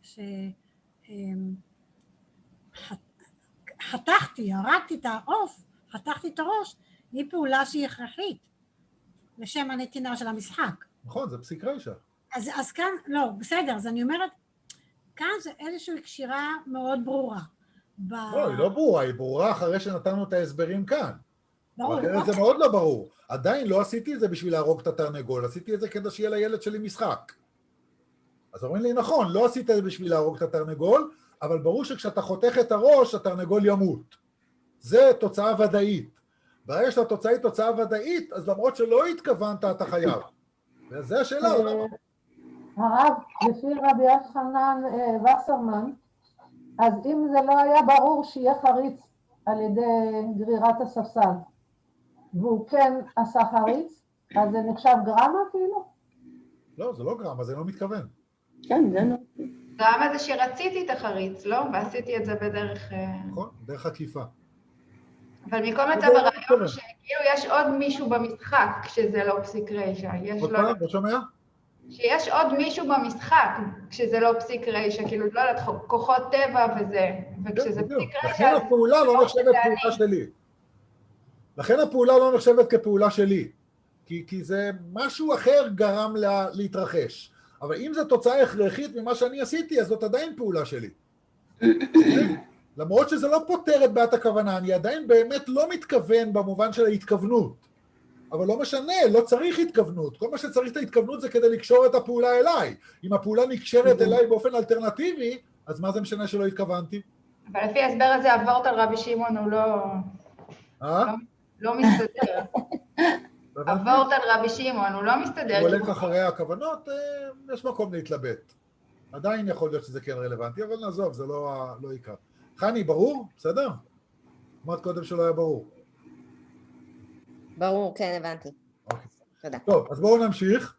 שחתכתי, הרגתי את העוף, חתכתי את הראש, היא פעולה שהיא הכרחית, לשם הנתינה של המשחק. נכון, זה פסיק רישא. אז, אז כאן, לא, בסדר, אז אני אומרת, כאן זה איזושהי קשירה מאוד ברורה. ב... לא, היא לא ברורה, היא ברורה אחרי שנתנו את ההסברים כאן. ברור. אבל זה מאוד לא ברור. עדיין לא עשיתי את זה בשביל להרוג את התרנגול, עשיתי את זה כדי שיהיה לילד שלי משחק. אז אומרים לי, נכון, לא עשית את זה בשביל להרוג את התרנגול, אבל ברור שכשאתה חותך את הראש, התרנגול ימות. זה תוצאה ודאית. ברגע שהתוצאה היא תוצאה ודאית, אז למרות שלא התכוונת, אתה חייב. וזו השאלה. הרב, לפי רבי יוחנן וסרמן, אז אם זה לא היה ברור שיהיה חריץ על ידי גרירת הספסל, והוא כן עשה חריץ, אז זה נחשב גרמה כאילו? לא, זה לא גרמה, זה לא מתכוון. כן, זה לא. גרמה זה שרציתי את החריץ, לא? ועשיתי את זה בדרך... נכון, דרך עקיפה. אבל מכל מצב הרעיון שכאילו יש עוד מישהו במשחק כשזה לא פסיק רישא. עוד פעם, לא שומע? שיש עוד מישהו במשחק כשזה לא פסיק רישא, כאילו לא יודעת, כוחות טבע וזה, וכשזה פסיק רישא... לכן הפעולה לא נחשבת פעולה שלי. לכן הפעולה לא נחשבת כפעולה שלי, כי, כי זה משהו אחר גרם לה, להתרחש. אבל אם זו תוצאה הכרחית ממה שאני עשיתי, אז זאת עדיין פעולה שלי. למרות שזה לא פותר את בעיית הכוונה, אני עדיין באמת לא מתכוון במובן של ההתכוונות. אבל לא משנה, לא צריך התכוונות. כל מה שצריך את ההתכוונות זה כדי לקשור את הפעולה אליי. אם הפעולה נקשרת אליי באופן אלטרנטיבי, אז מה זה משנה שלא התכוונתי? אבל לפי ההסבר הזה, הוורט על רבי שמעון הוא לא... אה? לא מסתדר. הוורט על רבי שמעון הוא לא מסתדר. הוא הולך אחרי הכוונות, יש מקום להתלבט. עדיין יכול להיות שזה כן רלוונטי, אבל נעזוב, זה לא עיקר. חני, ברור? בסדר? אמרת קודם שלא היה ברור. ברור, כן, הבנתי. תודה. טוב, אז בואו נמשיך.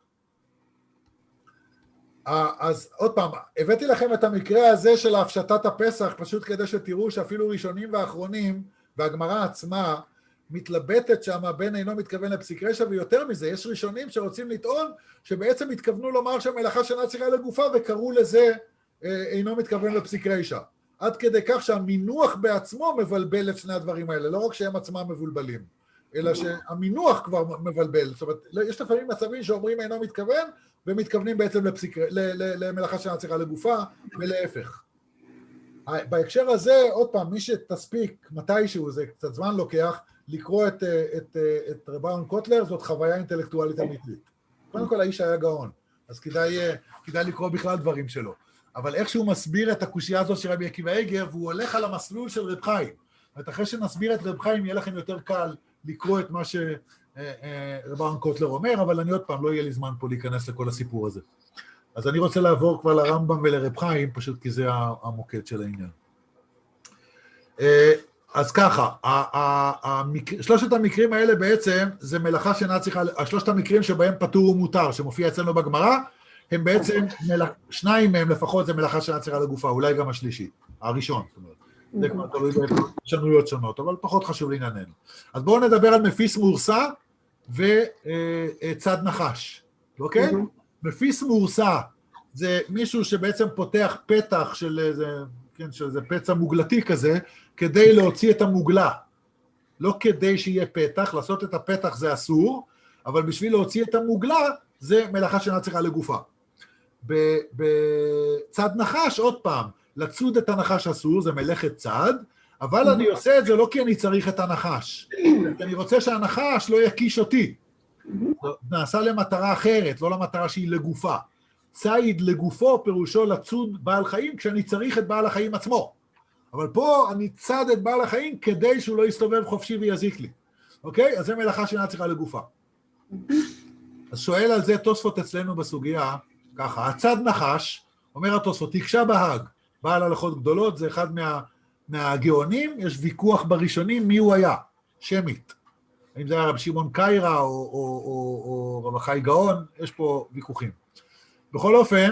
אז עוד פעם, הבאתי לכם את המקרה הזה של הפשטת הפסח, פשוט כדי שתראו שאפילו ראשונים ואחרונים, והגמרא עצמה מתלבטת שם בין אינו מתכוון לפסיק רשע, ויותר מזה, יש ראשונים שרוצים לטעון שבעצם התכוונו לומר שהמלאכה שאינה צריכה לגופה, וקראו לזה אינו מתכוון לפסיק רשע. עד כדי כך שהמינוח בעצמו מבלבל את שני הדברים האלה, לא רק שהם עצמם מבולבלים, אלא שהמינוח כבר מבלבל. זאת אומרת, יש לפעמים מצבים שאומרים אינו מתכוון, ומתכוונים בעצם לפסיק, למלאכה שאינה צריכה לגופה, ולהפך. בהקשר הזה, עוד פעם, מי שתספיק מתישהו, זה קצת זמן לוקח, לקרוא את, את, את רב אהרון קוטלר, זאת חוויה אינטלקטואלית אמיתית. קודם כל, האיש היה גאון, אז כדאי, כדאי לקרוא בכלל דברים שלו. אבל איך שהוא מסביר את הקושייה הזאת של רבי עקיבא איגר, והוא הולך על המסלול של רב חיים. זאת אחרי שנסביר את רב חיים, יהיה לכם יותר קל לקרוא את מה שרב אהרון קוטלר אומר, אבל אני עוד פעם, לא יהיה לי זמן פה להיכנס לכל הסיפור הזה. אז אני רוצה לעבור כבר לרמב"ם ולרב חיים, פשוט כי זה המוקד של העניין. אז ככה, שלושת המקרים האלה בעצם, זה מלאכה שאינה צריכה, שלושת המקרים שבהם פטור ומותר, שמופיע אצלנו בגמרא, הם בעצם, שניים מהם לפחות זה מלאכה שאינה צריכה לגופה, אולי גם השלישי, הראשון, זאת אומרת. זה כבר תלוי בפרשנויות שונות, אבל פחות חשוב לענייננו. אז בואו נדבר על מפיס מורסה וצד נחש, אוקיי? מפיס מורסה זה מישהו שבעצם פותח פתח של איזה, כן, של איזה פצע מוגלתי כזה, כדי להוציא את המוגלה. לא כדי שיהיה פתח, לעשות את הפתח זה אסור, אבל בשביל להוציא את המוגלה, זה מלאכה שאינה צריכה לגופה. בצד נחש, עוד פעם, לצוד את הנחש אסור, זה מלאכת צד, אבל אני עושה את זה לא כי אני צריך את הנחש, כי אני רוצה שהנחש לא יקיש אותי. נעשה למטרה אחרת, לא למטרה שהיא לגופה. צייד לגופו פירושו לצוד בעל חיים כשאני צריך את בעל החיים עצמו. אבל פה אני צד את בעל החיים כדי שהוא לא יסתובב חופשי ויזיק לי. אוקיי? אז זה מלאכה שאינה צריכה לגופה. אז שואל על זה תוספות אצלנו בסוגיה, ככה, הצד נחש, אומר התוספות, תקשה בהג, בעל הלכות גדולות, זה אחד מה, מהגאונים, יש ויכוח בראשונים מי הוא היה, שמית. אם זה היה רב שמעון קיירה או, או, או, או רב חי גאון, יש פה ויכוחים. בכל אופן,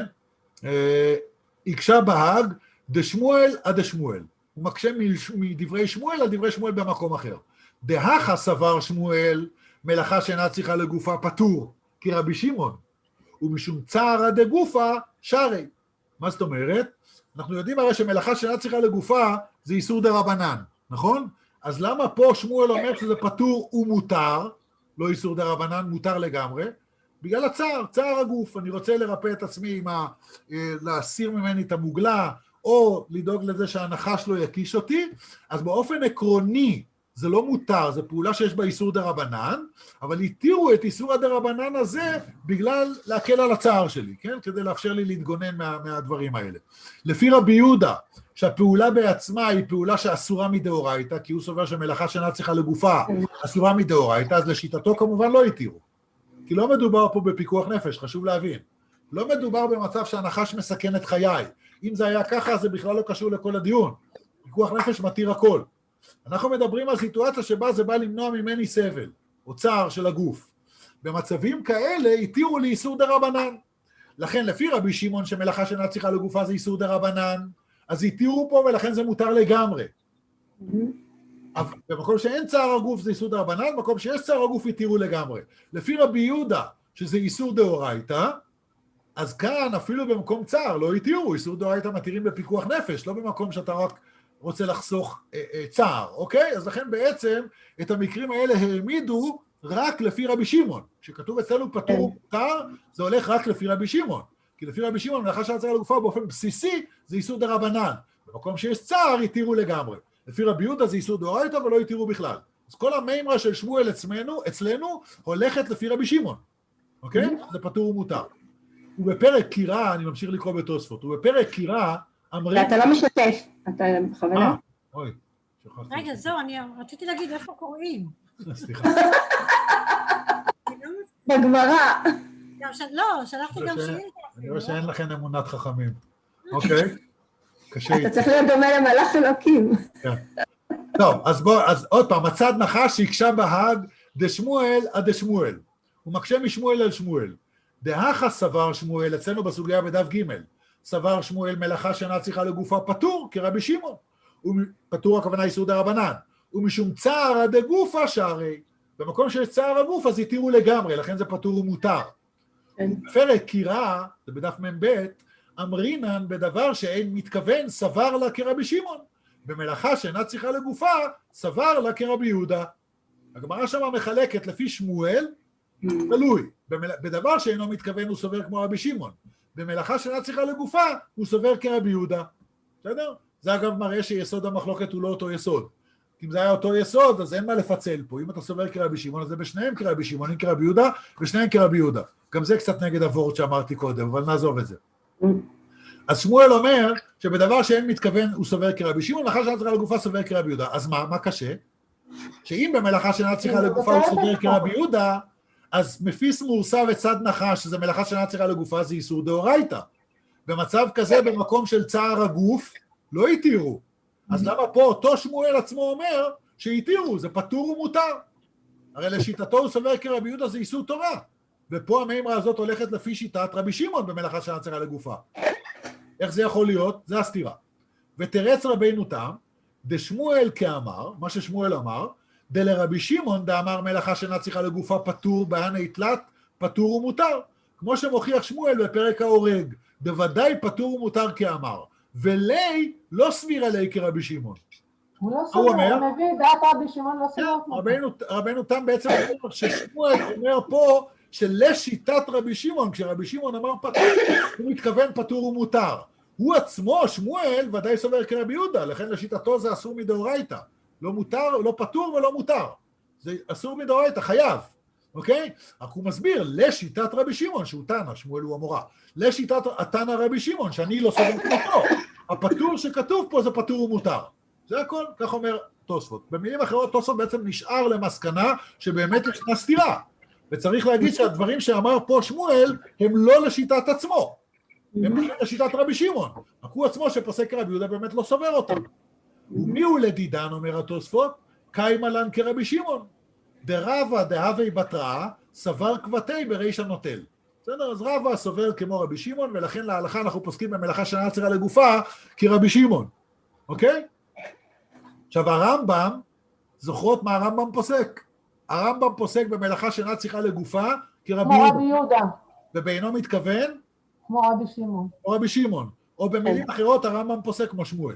יקשה בהג, דשמואל עד דשמואל. הוא מקשה מדברי שמואל על דברי שמואל במקום אחר. דהכה סבר שמואל, מלאכה שאינה צריכה לגופה פטור, כי רבי שמעון, ומשום צערא דגופה שרי. מה זאת אומרת? אנחנו יודעים הרי שמלאכה שאינה צריכה לגופה זה איסור דרבנן, נכון? אז למה פה שמואל אומר שזה פטור ומותר, לא איסור דרבנן, מותר לגמרי? בגלל הצער, צער הגוף, אני רוצה לרפא את עצמי עם ה... להסיר ממני את המוגלה, או לדאוג לזה שהנחש לא יקיש אותי, אז באופן עקרוני זה לא מותר, זה פעולה שיש בה איסור דרבנן, אבל התירו את איסור הדרבנן הזה בגלל להקל על הצער שלי, כן? כדי לאפשר לי להתגונן מה, מהדברים האלה. לפי רבי יהודה, שהפעולה בעצמה היא פעולה שאסורה מדאורייתא, כי הוא סובר שמלאכה שאינה צריכה לגופה אסורה מדאורייתא, אז לשיטתו כמובן לא התירו. כי לא מדובר פה בפיקוח נפש, חשוב להבין. לא מדובר במצב שהנחש מסכן את חיי. אם זה היה ככה, זה בכלל לא קשור לכל הדיון. פיקוח נפש מתיר הכל. אנחנו מדברים על סיטואציה שבה זה בא למנוע ממני סבל, או צער של הגוף. במצבים כאלה התירו לי איסור דרבנן. לכן לפי רבי שמעון שמלאכה שאינה צריכה לגופה זה איסור דרבנן, אז התירו פה ולכן זה מותר לגמרי. אבל במקום שאין צער הגוף זה איסור דרבנן, במקום שיש צער הגוף התירו לגמרי. לפי רבי יהודה שזה איסור דאורייתא, אז כאן אפילו במקום צער לא התירו, איסור דאורייתא מתירים בפיקוח נפש, לא במקום שאתה רק רוצה לחסוך אה, אה, צער, אוקיי? אז לכן בעצם את המקרים האלה העמידו רק לפי רבי שמעון. כשכתוב אצלנו פטור מותר, זה הולך רק לפי רבי שמעון. כי לפי רבי שמעון, מלאכה שאינה צריכה לגופה באופן בסיסי, זה איסור דרבנן. במקום שיש צער, התירו לגמרי. לפי רבי יהודה זה איסור דאורייתא ולא התירו בכלל. אז כל המימרה של שמואל אצלנו, אצלנו הולכת לפי רבי שמעון. אוקיי? זה פטור ומותר. ובפרק קירה, אני ממשיך לקרוא בתוספות, ובפרק קירה, אמרים... אתה לא משתף, אתה בכוונה. אוי, שכחתי. רגע, זהו, אני רציתי להגיד איפה קוראים. סליחה. בגמרא. לא, שלחתי גם שאילתה. אני רואה שאין לכם אמונת חכמים. אוקיי? קשה. אתה צריך להיות דומה למלאך אלוקים. טוב, אז בוא, אז עוד פעם, הצד נחש שיקשה בהג, דשמואל עד דשמואל. הוא מקשה משמואל על שמואל. דהכה סבר שמואל, אצלנו בסוגיה בדף ג', סבר שמואל מלאכה שאינה צריכה לגופה פטור, כרבי שמעון. פטור הכוונה איסור דרבנן. ומשום צער דגופה שהרי, במקום שיש צער הגוף אז יתירו לגמרי, לכן זה פטור ומותר. בפרק קירא, זה בדף מ"ב, אמרינן בדבר שאין מתכוון סבר לה כרבי שמעון. במלאכה שאינה צריכה לגופה, סבר לה כרבי יהודה. הגמרא שמה מחלקת לפי שמואל, תלוי. בדבר שאינו מתכוון הוא סובר כמו רבי שמעון. במלאכה שאינה צריכה לגופה, הוא סובר כרבי יהודה. בסדר? זה אגב מראה שיסוד המחלוקת הוא לא אותו יסוד. אם זה היה אותו יסוד, אז אין מה לפצל פה. אם אתה סובר כרבי שמעון, אז זה בשניהם כרבי שמעון, כרבי יהודה, ושניהם כרבי יהודה. גם זה קצת נגד הוורד שאמרתי קודם, אבל נעזוב את זה. אז שמואל אומר שבדבר שאין מתכוון הוא סובר כרבי שמעון, לאחר שאינה צריכה לגופה סובר כרבי יהודה. אז מה, מה קשה? שאם במלאכה שאינה צריכה לגופה הוא סובר כרבי יהודה, אז מפיס מורסה וצד נחש, שזה מלאכה שאינה צריכה לגופה, זה איסור דאורייתא. במצב כזה, במקום של צער הגוף, לא יתירו. אז למה פה אותו שמואל עצמו אומר שיתירו, זה פטור ומותר. הרי לשיטתו הוא סובר כרבי יהודה זה איסור תורה. ופה המימרה הזאת הולכת לפי שיטת רבי שמעון במלאכה שאינה צריכה לגופה. איך זה יכול להיות? זה הסתירה. ותרץ רבינו תם, דשמואל כאמר, מה ששמואל אמר, דלרבי שמעון דאמר מלאכה שאינה צריכה לגופה פטור, בהנה תלת, פטור ומותר. כמו שמוכיח שמואל בפרק ההורג, בוודאי פטור ומותר כאמר. ולי לא סביר עלי כרבי שמעון. הוא לא סביר, הוא מביא דעת רבי שמעון לא סביר. רבינו תם בעצם אומר ששמואל אומר פה שלשיטת רבי שמעון, כשרבי שמעון אמר פטור, הוא מתכוון פטור ומותר. הוא עצמו, שמואל, ודאי סובר כרבי יהודה, לכן לשיטתו זה אסור מדאורייתא. לא מותר, לא פטור ולא מותר. זה אסור מדאורייתא, חייב. אוקיי? רק הוא מסביר, לשיטת רבי שמעון, שהוא תנא, שמואל הוא המורה, לשיטת התנא רבי שמעון, שאני לא סובר כמותו. הפטור שכתוב פה זה פטור ומותר. זה הכל, כך אומר תוספות. במילים אחרות, תוספות בעצם נשאר למסקנה שבאמת ישנה סתירה. וצריך להגיד שהדברים שאמר פה שמואל, הם לא לשיטת עצמו. הם לא לשיטת רבי שמעון. רק הוא עצמו שפוסק רבי יהודה באמת לא סובר אותם. ומי הוא לדידן, אומר התוספות? קיימה לן כרבי שמעון. דרבה דהווי בתראה, סבר כבתי בריש הנוטל. בסדר? אז רבה סובר כמו רבי שמעון, ולכן להלכה אנחנו פוסקים במלאכה שאינה צריכה לגופה כרבי שמעון. אוקיי? עכשיו הרמב"ם, זוכרות מה הרמב"ם פוסק? הרמב"ם פוסק במלאכה שאינה צריכה לגופה כרבי יהודה. ובעינו מתכוון? כמו רבי שמעון. או רבי שמעון. או במילים אחרות הרמב"ם פוסק כמו שמואל.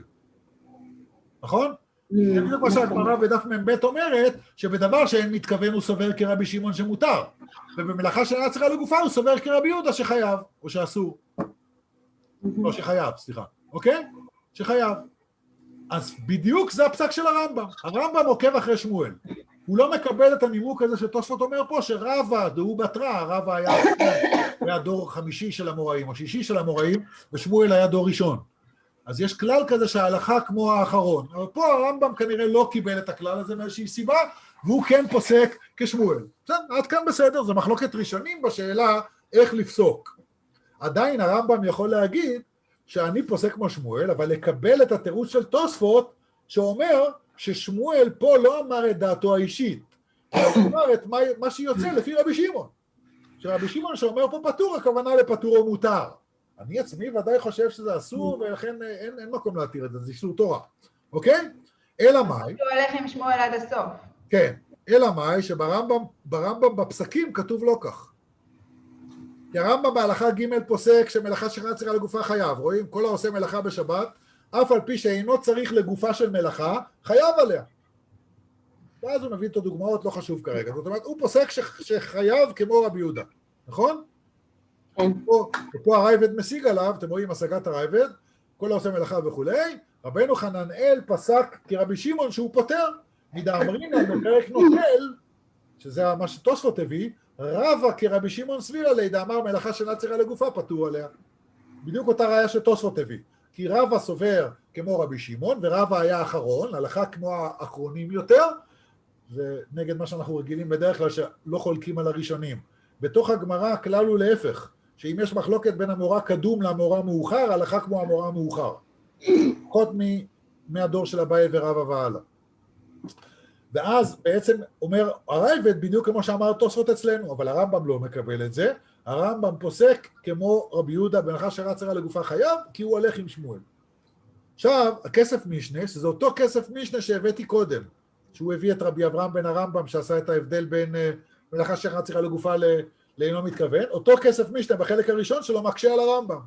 נכון? זה בדיוק מה שהגמרא בדף מ"ב אומרת, שבדבר שאין מתכוון הוא סובר כרבי שמעון שמותר, ובמלאכה שאינה צריכה לגופה הוא סובר כרבי יהודה שחייב, או שאסור. לא שחייב, סליחה. אוקיי? שחייב. אז בדיוק זה הפסק של הרמב"ם. הרמב"ם עוקב אחרי שמואל. הוא לא מקבל את הנימוק הזה שתוספות אומר פה, שרבה, דהוא בתרא, רבה היה, היה דור חמישי של המוראים, או שישי של המוראים, ושמואל היה דור ראשון. אז יש כלל כזה שההלכה כמו האחרון. אבל פה הרמב"ם כנראה לא קיבל את הכלל הזה מאיזושהי סיבה, והוא כן פוסק כשמואל. בסדר, עד כאן בסדר, זה מחלוקת ראשונים בשאלה איך לפסוק. עדיין הרמב"ם יכול להגיד שאני פוסק כמו שמואל, אבל לקבל את התירוץ של תוספות, שאומר ששמואל פה לא אמר את דעתו האישית, הוא אמר את מה, מה שיוצא לפי רבי שמעון. שרבי שמעון שאומר פה פטור, הכוונה לפטור או מותר. אני עצמי ודאי חושב שזה אסור, ולכן אין, אין מקום להתיר את זה, זה איסור תורה. אוקיי? אלא מאי... הוא הולך עם שמואל עד הסוף. כן, אלא מאי שברמב"ם ברמב"ם בפסקים כתוב לא כך. כי הרמב"ם בהלכה ג' פוסק שמלאכה שאינה צריכה לגופה חייב. רואים? כל העושה מלאכה בשבת, אף על פי שאינו צריך לגופה של מלאכה, חייב עליה. ואז הוא מביא את הדוגמאות, לא חשוב כרגע. זאת אומרת, הוא פוסק שחייב כמו רבי יהודה. נכון? פה, פה הרייבד משיג עליו, אתם רואים השגת הרייבד, כל העושה מלאכה וכולי, רבנו חננאל פסק כרבי שמעון שהוא פותר, מדאמרינן בפרק נוטל, שזה מה שתוספות הביא, רבה כרבי שמעון סביר עלי, דאמר מלאכה שאינה צריכה לגופה פטור עליה. בדיוק אותה ראיה שתוספות הביא. כי רבה סובר כמו רבי שמעון, ורבה היה אחרון, הלכה כמו האחרונים יותר, ונגד מה שאנחנו רגילים בדרך כלל שלא חולקים על הראשונים. בתוך הגמרא הכלל הוא להפך, שאם יש מחלוקת בין המורה קדום למורה מאוחר, הלכה כמו המורה מאוחר. פחות מהדור של אביי ורבא והלאה. ואז בעצם אומר הרייבד בדיוק כמו שאמר תוספות אצלנו, אבל הרמב"ם לא מקבל את זה, הרמב"ם פוסק כמו רבי יהודה בנחש שרץ הרע לגופה חייב, כי הוא הולך עם שמואל. עכשיו, הכסף משנה, שזה אותו כסף משנה שהבאתי קודם, שהוא הביא את רבי אברהם בן הרמב"ם, שעשה את ההבדל בין מנחש שרץ הרע לגופה לאינו מתכוון, אותו כסף משנה בחלק הראשון שלו מקשה על הרמב"ם.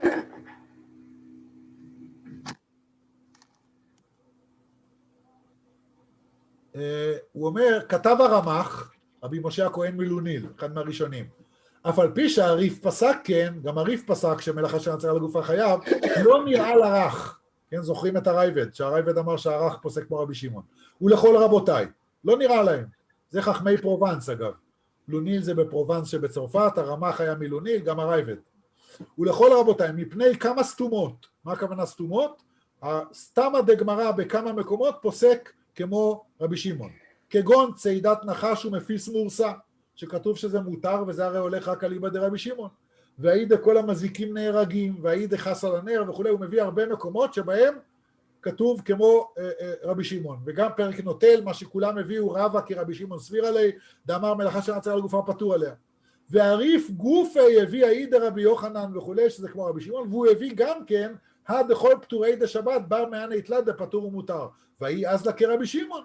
הוא אומר, כתב הרמ"ח, רבי משה הכהן מלוניל, אחד מהראשונים, אף על פי שהריף פסק, כן, גם הריף פסק שמלאכה שרץ הרע לגופה חייב, לא נראה לרך, כן, זוכרים את הרייבד, שהרייבד אמר שהרך פוסק כמו רבי שמעון, ולכל רבותיי, לא נראה להם, זה חכמי פרובנס אגב, לוניל זה בפרובנס שבצרפת, הרמ"ח היה מלוניל, גם הרייבד, ולכל רבותיי, מפני כמה סתומות, מה הכוונה סתומות? סתמה דגמרא בכמה מקומות פוסק כמו רבי שמעון, כגון צעידת נחש ומפיס מורסה, שכתוב שזה מותר, וזה הרי הולך רק על איבא דרבי שמעון, והעידה כל המזיקים נהרגים, והעידה חס על הנר וכו', הוא מביא הרבה מקומות שבהם כתוב כמו אה, אה, רבי שמעון, וגם פרק נוטל, מה שכולם הביאו רבה כרבי שמעון סביר עלי, דאמר מלאכה שרץ הרע לגופה פטור עליה, והריף גופי הביא העידה רבי יוחנן וכו', שזה כמו רבי שמעון, והוא הביא גם כן, הדכל פטורי דשבת, בר מענה יתלת דפטור ומותר, והיא אז לה כרבי שמעון.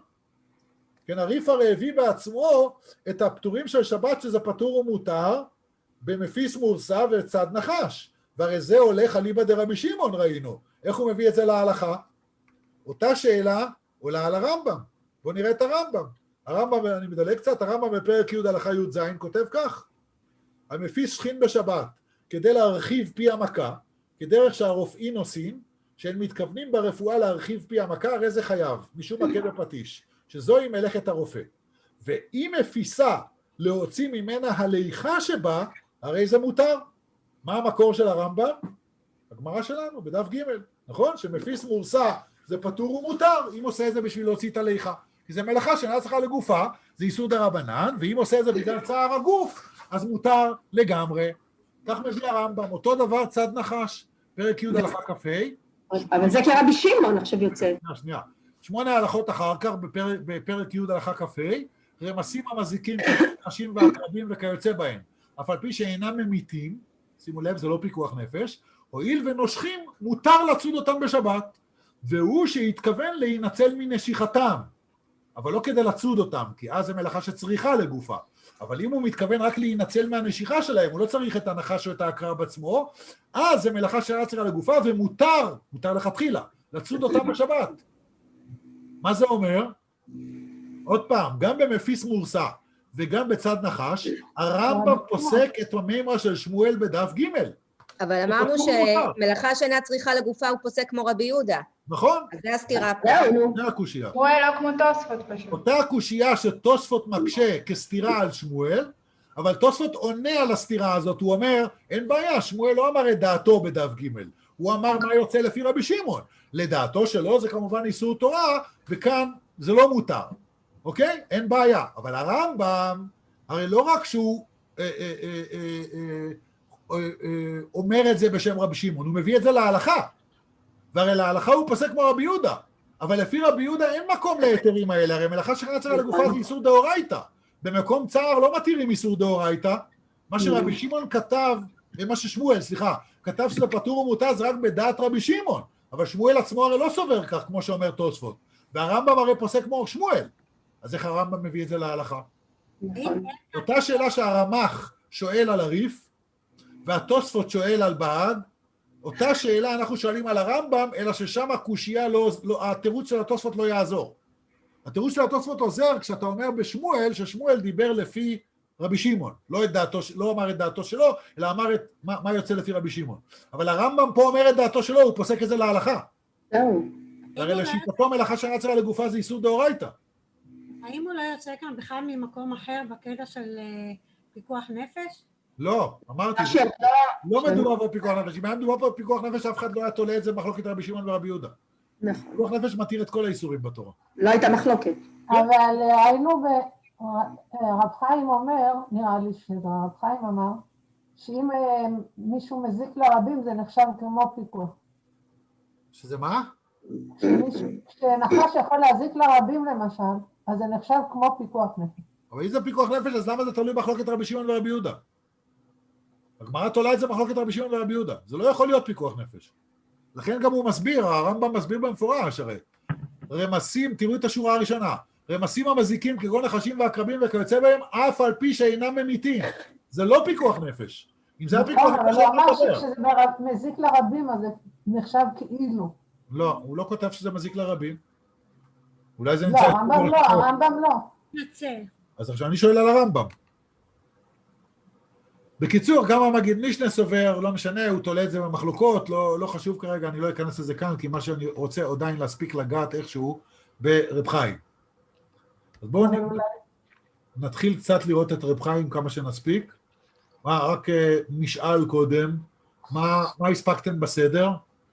כן, הריף הרי הביא בעצמו את הפטורים של שבת שזה פטור ומותר, במפיס מורסה וצד נחש, והרי זה הולך על איבא דרבי שמעון ראינו, איך הוא מביא את זה להלכה? אותה שאלה עולה על הרמב"ם, בואו נראה את הרמב"ם, הרמב"ם, אני מדלג קצת, הרמב"ם בפרק י' הלכה י' כותב כך, המפיס שכין בשבת, כדי להרחיב פי המכה, כדרך שהרופאים עושים, שהם מתכוונים ברפואה להרחיב פי המכה, הרי זה חייב, משום מכה בפטיש, שזוהי מלאכת הרופא. ואם מפיסה להוציא ממנה הליכה שבה, הרי זה מותר. מה המקור של הרמב"ם? הגמרא שלנו, בדף ג', נכון? שמפיס מורסה זה פטור ומותר, אם עושה את זה בשביל להוציא את הליכה. כי זה מלאכה שאינה צריכה לגופה, זה איסור דרבנן, ואם עושה את זה בגלל צער הגוף, אז מותר לגמרי. כך מביא הרמב"ם, אותו דבר צד נחש, פרק י' הלכה כ"ה. אבל זה כרבי שמעון עכשיו יוצא. שנייה, שנייה. שמונה הלכות אחר כך בפרק, בפרק י' הלכה כ"ה, רמסים המזיקים, נשים ועקרבים וכיוצא בהם, אף על פי שאינם ממיתים, שימו לב, זה לא פיקוח נפש, הואיל ונושכים, מותר לצוד אותם בשבת, והוא שהתכוון להינצל מנשיכתם, אבל לא כדי לצוד אותם, כי אז זה מלאכה שצריכה לגופה, אבל אם הוא מתכוון רק להינצל מהנשיכה שלהם, הוא לא צריך את הנחש או את העקרב עצמו, אז זה מלאכה שצריכה לגופה, ומותר, מותר לכתחילה, לצוד אותם בשבת. מה זה אומר? עוד פעם, גם במפיס מורסה וגם בצד נחש, הרמב"ם פוסק את המימרה של שמואל בדף ג'. אבל אמרנו שמלאכה שאינה צריכה לגופה הוא פוסק כמו רבי יהודה. נכון. אז זה הסתירה פה. זה הקושייה. שמואל לא כמו תוספות פשוט. אותה הקושייה שתוספות מקשה כסתירה על שמואל, אבל תוספות עונה על הסתירה הזאת, הוא אומר, אין בעיה, שמואל לא אמר את דעתו בדף ג', הוא אמר מה יוצא לפי רבי שמעון. לדעתו שלו זה כמובן איסור תורה, וכאן זה לא מותר. אוקיי? אין בעיה. אבל הרמב"ם, הרי לא רק שהוא אה, אה, אה, אה, אה, אה, אומר את זה בשם רבי שמעון, הוא מביא את זה להלכה. והרי להלכה הוא פוסק כמו רבי יהודה. אבל לפי רבי יהודה אין מקום להיתרים האלה, הרי מלאכה שרצה על הגופה זה איסור דאורייתא. במקום צער לא מתירים איסור דאורייתא. מה שרבי שמעון כתב, מה ששמואל, סליחה, כתב שזה פטור ומותר זה רק בדעת רבי שמעון. אבל שמואל עצמו הרי לא סובר כך, כמו שאומר תוספות. והרמב"ם הרי פוסק כמו שמואל. אז איך הרמב"ם מביא את זה להלכה? אותה שאלה שהרמ"ח שואל על הריף, והתוספות שואל על בהג, אותה שאלה אנחנו שואלים על הרמב"ם, אלא ששם הקושייה, לא, לא, התירוץ של התוספות לא יעזור. התירוץ של התוספות עוזר כשאתה אומר בשמואל, ששמואל דיבר לפי רבי שמעון, לא, את דעתו, לא אמר את דעתו שלו, אלא אמר את, מה, מה יוצא לפי רבי שמעון. אבל הרמב"ם פה אומר את דעתו שלו, הוא פוסק את זה להלכה. הרי לשיטתו מלאכה שרצה לגופה זה איסור דאורייתא. האם הוא לא יוצא כאן בכלל ממקום אחר בקטע של פיקוח נפש? לא, אמרתי, לא מדובר פה בפיקוח נפש, אם היה מדובר פה בפיקוח נפש, אף אחד לא היה תולה את זה במחלוקת רבי שמעון ורבי יהודה. פיקוח נפש מתיר את כל האיסורים בתורה. לא הייתה מחלוקת. אבל היינו, רב חיים אומר, נראה לי שרב חיים אמר, שאם מישהו מזיק לרבים זה נחשב כמו פיקוח. שזה מה? שנחש יכול להזיק לרבים למשל, אז זה נחשב כמו פיקוח נפש. אבל אם זה פיקוח נפש, אז למה זה תלוי מחלוקת רבי שמעון ורבי יהודה? הגמרא תולה את זה מחלוקת רבי שמעון ורבי יהודה. זה לא יכול להיות פיקוח נפש. לכן גם הוא מסביר, הרמב"ם מסביר במפורש, הרי רמסים, תראו את השורה הראשונה, רמסים המזיקים כגון נחשים ועקרבים וכיוצא בהם, אף על פי שאינם ממיתים. זה לא פיקוח נפש. אם זה היה פיקוח נפש, אבל הוא אמר שכשזה מזיק לרבים, אז זה נחשב כאילו. לא, הוא לא כותב שזה מזיק לרבים. אולי זה נמצא... לא, הרמב"ם לא, הרמב"ם לא. אז עכשיו אני שואל על הרמב"ם. בקיצור, גם המגיד משנה סובר, לא משנה, הוא תולה את זה במחלוקות, לא, לא חשוב כרגע, אני לא אכנס לזה כאן, כי מה שאני רוצה עדיין להספיק לגעת איכשהו ברב חיים. אז בואו נתחיל קצת לראות את רב חיים כמה שנספיק. מה, רק נשאל קודם, מה, מה הספקתם בסדר?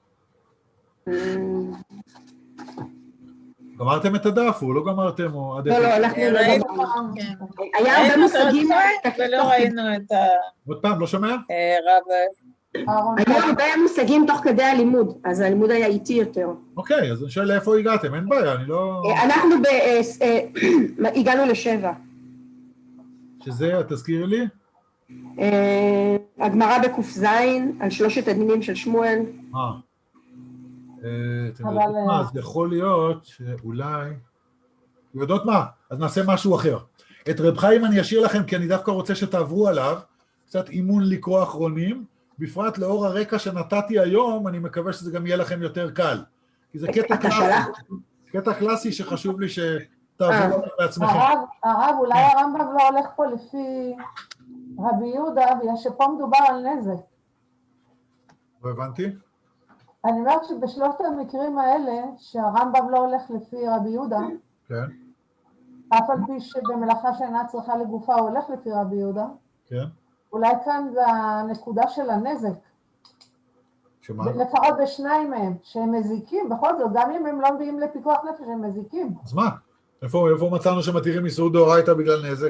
גמרתם את הדף, או לא גמרתם? לא, לא, אנחנו לא גמרנו. היה הרבה מושגים. ולא ראינו את ה... עוד פעם, לא שומע? רב... היו הרבה מושגים תוך כדי הלימוד, אז הלימוד היה איטי יותר. אוקיי, אז אני שואל לאיפה הגעתם, אין בעיה, אני לא... אנחנו הגענו לשבע. שזה, תזכירי לי? הגמרא בקוף זין, על שלושת הדינים של שמואל. אה. אתם יודעים מה, אז יכול להיות שאולי... יודעות מה? אז נעשה משהו אחר. את רב חיים אני אשאיר לכם, כי אני דווקא רוצה שתעברו עליו, קצת אימון לקרוא אחרונים, בפרט לאור הרקע שנתתי היום, אני מקווה שזה גם יהיה לכם יותר קל. כי זה קטע קלאסי, קטע קלאסי שחשוב לי שתעברו בעצמכם. הרב, אולי הרמב"ם לא הולך פה לפי רבי יהודה, בגלל שפה מדובר על נזק. לא הבנתי? אני אומרת שבשלושת המקרים האלה, שהרמב"ם לא הולך לפי רבי יהודה, כן. אף על פי שבמלאכה שאינה צריכה לגופה הוא הולך לפי רבי יהודה, כן. אולי כאן זה הנקודה של הנזק. שמה? לפחות בשניים מהם, שהם מזיקים, בכל זאת, גם אם הם לא מביאים לפיקוח נפש, הם מזיקים. אז מה? איפה, איפה מצאנו שמתירים איסור דאורייתא בגלל נזק?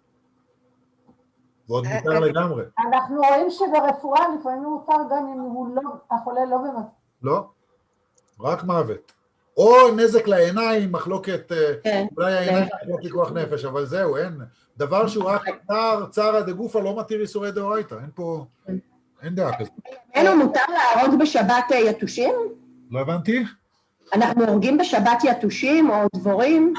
ועוד מותר לגמרי. אנחנו רואים שברפואה לפעמים מותר גם אם הוא לא, החולה לא במצב. לא, רק מוות. או נזק לעיניים, מחלוקת, אולי העיניים לא פיקוח נפש, אבל זהו, אין. דבר שהוא רק צער, צערא דגופא לא מתיר איסורי דאורייתא, אין פה, אין דעה כזאת. אין מותר להרוג בשבת יתושים? לא הבנתי. אנחנו הורגים בשבת יתושים או דבורים?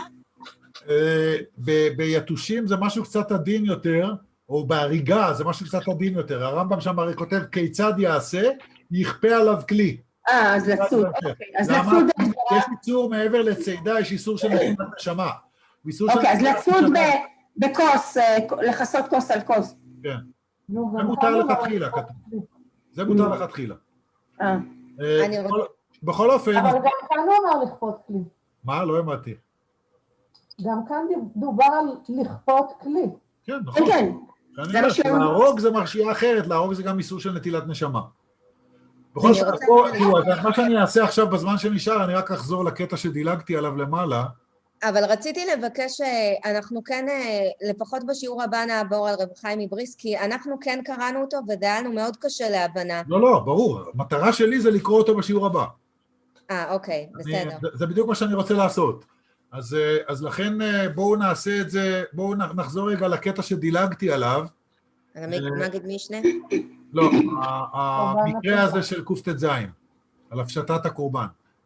ביתושים זה משהו קצת עדין יותר, או בהריגה זה משהו קצת עדין יותר. הרמב"ם שם הרי כותב כיצד יעשה, יכפה עליו כלי. אה, אז לצוד, אוקיי. אז לצוד... יש איסור מעבר לצידה, יש איסור של נשימת נשמה. אוקיי, אז לצוד בכוס, לחסות כוס על כוס. כן. זה מותר לכתחילה, כתוב. זה מותר לכתחילה. אה. בכל אופן... אבל גם כאן הוא אמר לכפות כלי. מה? לא אמרתי. גם כאן דובר על לכפות כלי. כן, נכון. כן. להרוג זה מרשיעה אחרת, להרוג זה גם איסור של נטילת נשמה. בכל זאת, מה שאני אעשה עכשיו בזמן שנשאר, אני רק אחזור לקטע שדילגתי עליו למעלה. אבל רציתי לבקש שאנחנו כן, לפחות בשיעור הבא נעבור על רב חיים מבריסק, כי אנחנו כן קראנו אותו וזה היה לנו מאוד קשה להבנה. לא, לא, ברור. המטרה שלי זה לקרוא אותו בשיעור הבא. אה, אוקיי, בסדר. זה בדיוק מה שאני רוצה לעשות. אז, אז לכן בואו נעשה את זה, בואו נחזור רגע לקטע שדילגתי עליו. על המגיד משנה? לא, המקרה הזה של קט"ז, על הפשטת הקורבן.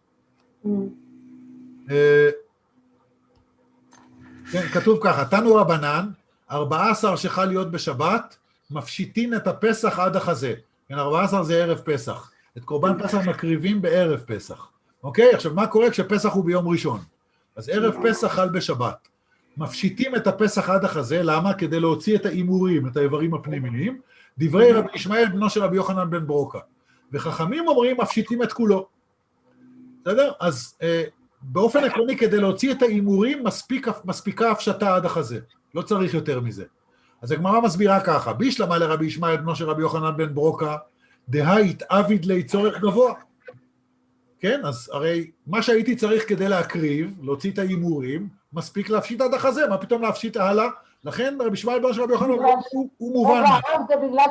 כן, כתוב ככה, תנו רבנן, ארבעה עשר שחל להיות בשבת, מפשיטין את הפסח עד החזה. כן, ארבעה עשר זה ערב פסח. את קורבן פסח מקריבים בערב פסח. אוקיי? עכשיו, מה קורה כשפסח הוא ביום ראשון? אז ערב פסח חל בשבת. מפשיטים את הפסח עד החזה, למה? כדי להוציא את האימורים, את האיברים הפנימיים, דברי רבי ישמעאל בנו של רבי יוחנן בן ברוקה. וחכמים אומרים, מפשיטים את כולו. בסדר? אז אה, באופן עקרוני, כדי להוציא את האימורים, מספיק, מספיקה הפשטה עד החזה. לא צריך יותר מזה. אז הגמרא מסבירה ככה, בישלמה לרבי ישמעאל בנו של רבי יוחנן בן ברוקה, דהאית עביד לי צורך גבוה. כן? אז הרי מה שהייתי צריך כדי להקריב, להוציא את האימורים, מספיק להפשיט עד החזה, מה פתאום להפשיט הלאה? לכן רבי ישמעאל בנו של רבי יוחנן הוא מובן. זה בגלל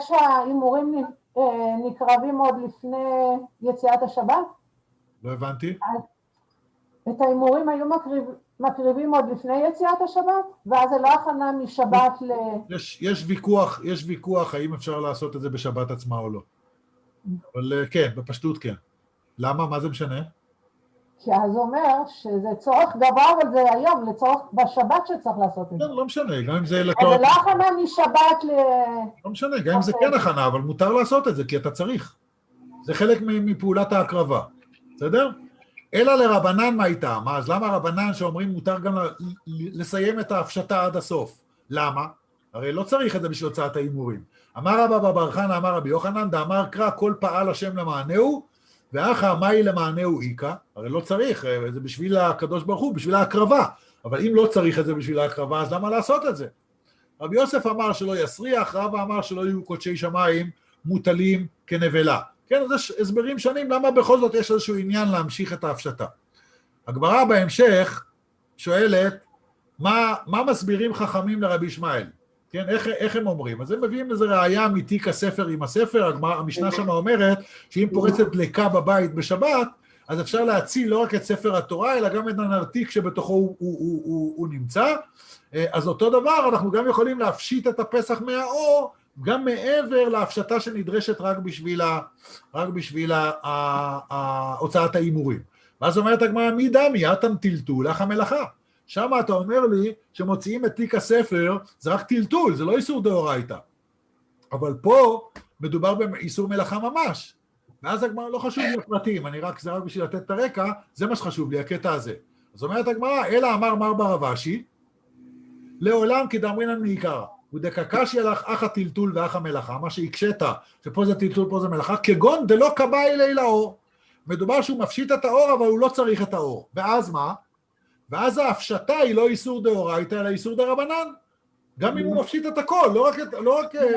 שהאימורים נקרבים עוד לפני יציאת השבת? לא הבנתי. את האימורים היו מקריב, מקריבים עוד לפני יציאת השבת, ואז זה לא הכנה משבת ל... יש, יש ויכוח, יש ויכוח האם אפשר לעשות את זה בשבת עצמה או לא. אבל כן, בפשטות כן. למה? מה זה משנה? כי אז אומר שזה צורך גבוה, אבל זה היום, לצורך בשבת שצריך לעשות את זה. לא, לא משנה, גם אם זה... זה לא הכנה משבת ל... לא משנה, גם אם זה כן הכנה, אבל מותר לעשות את זה, כי אתה צריך. זה חלק מפעולת ההקרבה, בסדר? אלא לרבנן מה איתה? מה, אז למה רבנן שאומרים מותר גם לסיים את ההפשטה עד הסוף? למה? הרי לא צריך את זה בשביל הוצאת האימורים. אמר רבא בר חנא, אמר רבי יוחנן, דאמר קרא כל פעל השם למענהו, ואחא מאי למענהו איכא, הרי לא צריך, זה בשביל הקדוש ברוך הוא, בשביל ההקרבה, אבל אם לא צריך את זה בשביל ההקרבה, אז למה לעשות את זה? רבי יוסף אמר שלא יסריח, רבא אמר שלא יהיו קודשי שמיים מוטלים כנבלה. כן, אז יש הסברים שונים, למה בכל זאת יש איזשהו עניין להמשיך את ההפשטה. הגמרא בהמשך שואלת, מה, מה מסבירים חכמים לרבי ישמעאל? כן, איך, איך הם אומרים? אז הם מביאים איזו ראייה מתיק הספר עם הספר, הגמרא, המשנה שם אומרת, שאם פורצת דלקה בבית בשבת, אז אפשר להציל לא רק את ספר התורה, אלא גם את הנרתיק שבתוכו הוא, הוא, הוא, הוא, הוא נמצא. אז אותו דבר, אנחנו גם יכולים להפשיט את הפסח מהאור, גם מעבר להפשטה שנדרשת רק בשביל, ה, רק בשביל ה, ה, ה, הוצאת האימורים. ואז אומרת הגמרא, מי דמי, אתם טלטול, לך המלאכה. שם אתה אומר לי שמוציאים את תיק הספר, זה רק טלטול, זה לא איסור דאורייתא. אבל פה מדובר באיסור מלאכה ממש. ואז הגמרא לא חשוב לי הפרטים, אני רק, זה רק בשביל לתת את הרקע, זה מה שחשוב לי, הקטע הזה. אז אומרת הגמרא, אלא אמר מר בר אבשי, לעולם כדאמרינן מעיקרא. ודקקשי לך אח הטלטול ואח המלאכה, מה שהקשת, שפה זה טלטול, פה זה מלאכה, כגון דלא קבע אלי לאור. מדובר שהוא מפשיט את האור, אבל הוא לא צריך את האור. ואז מה? ואז ההפשטה היא לא איסור דאורייתא, אלא איסור דרבנן. גם אם הוא מפשיט את הכל, לא רק את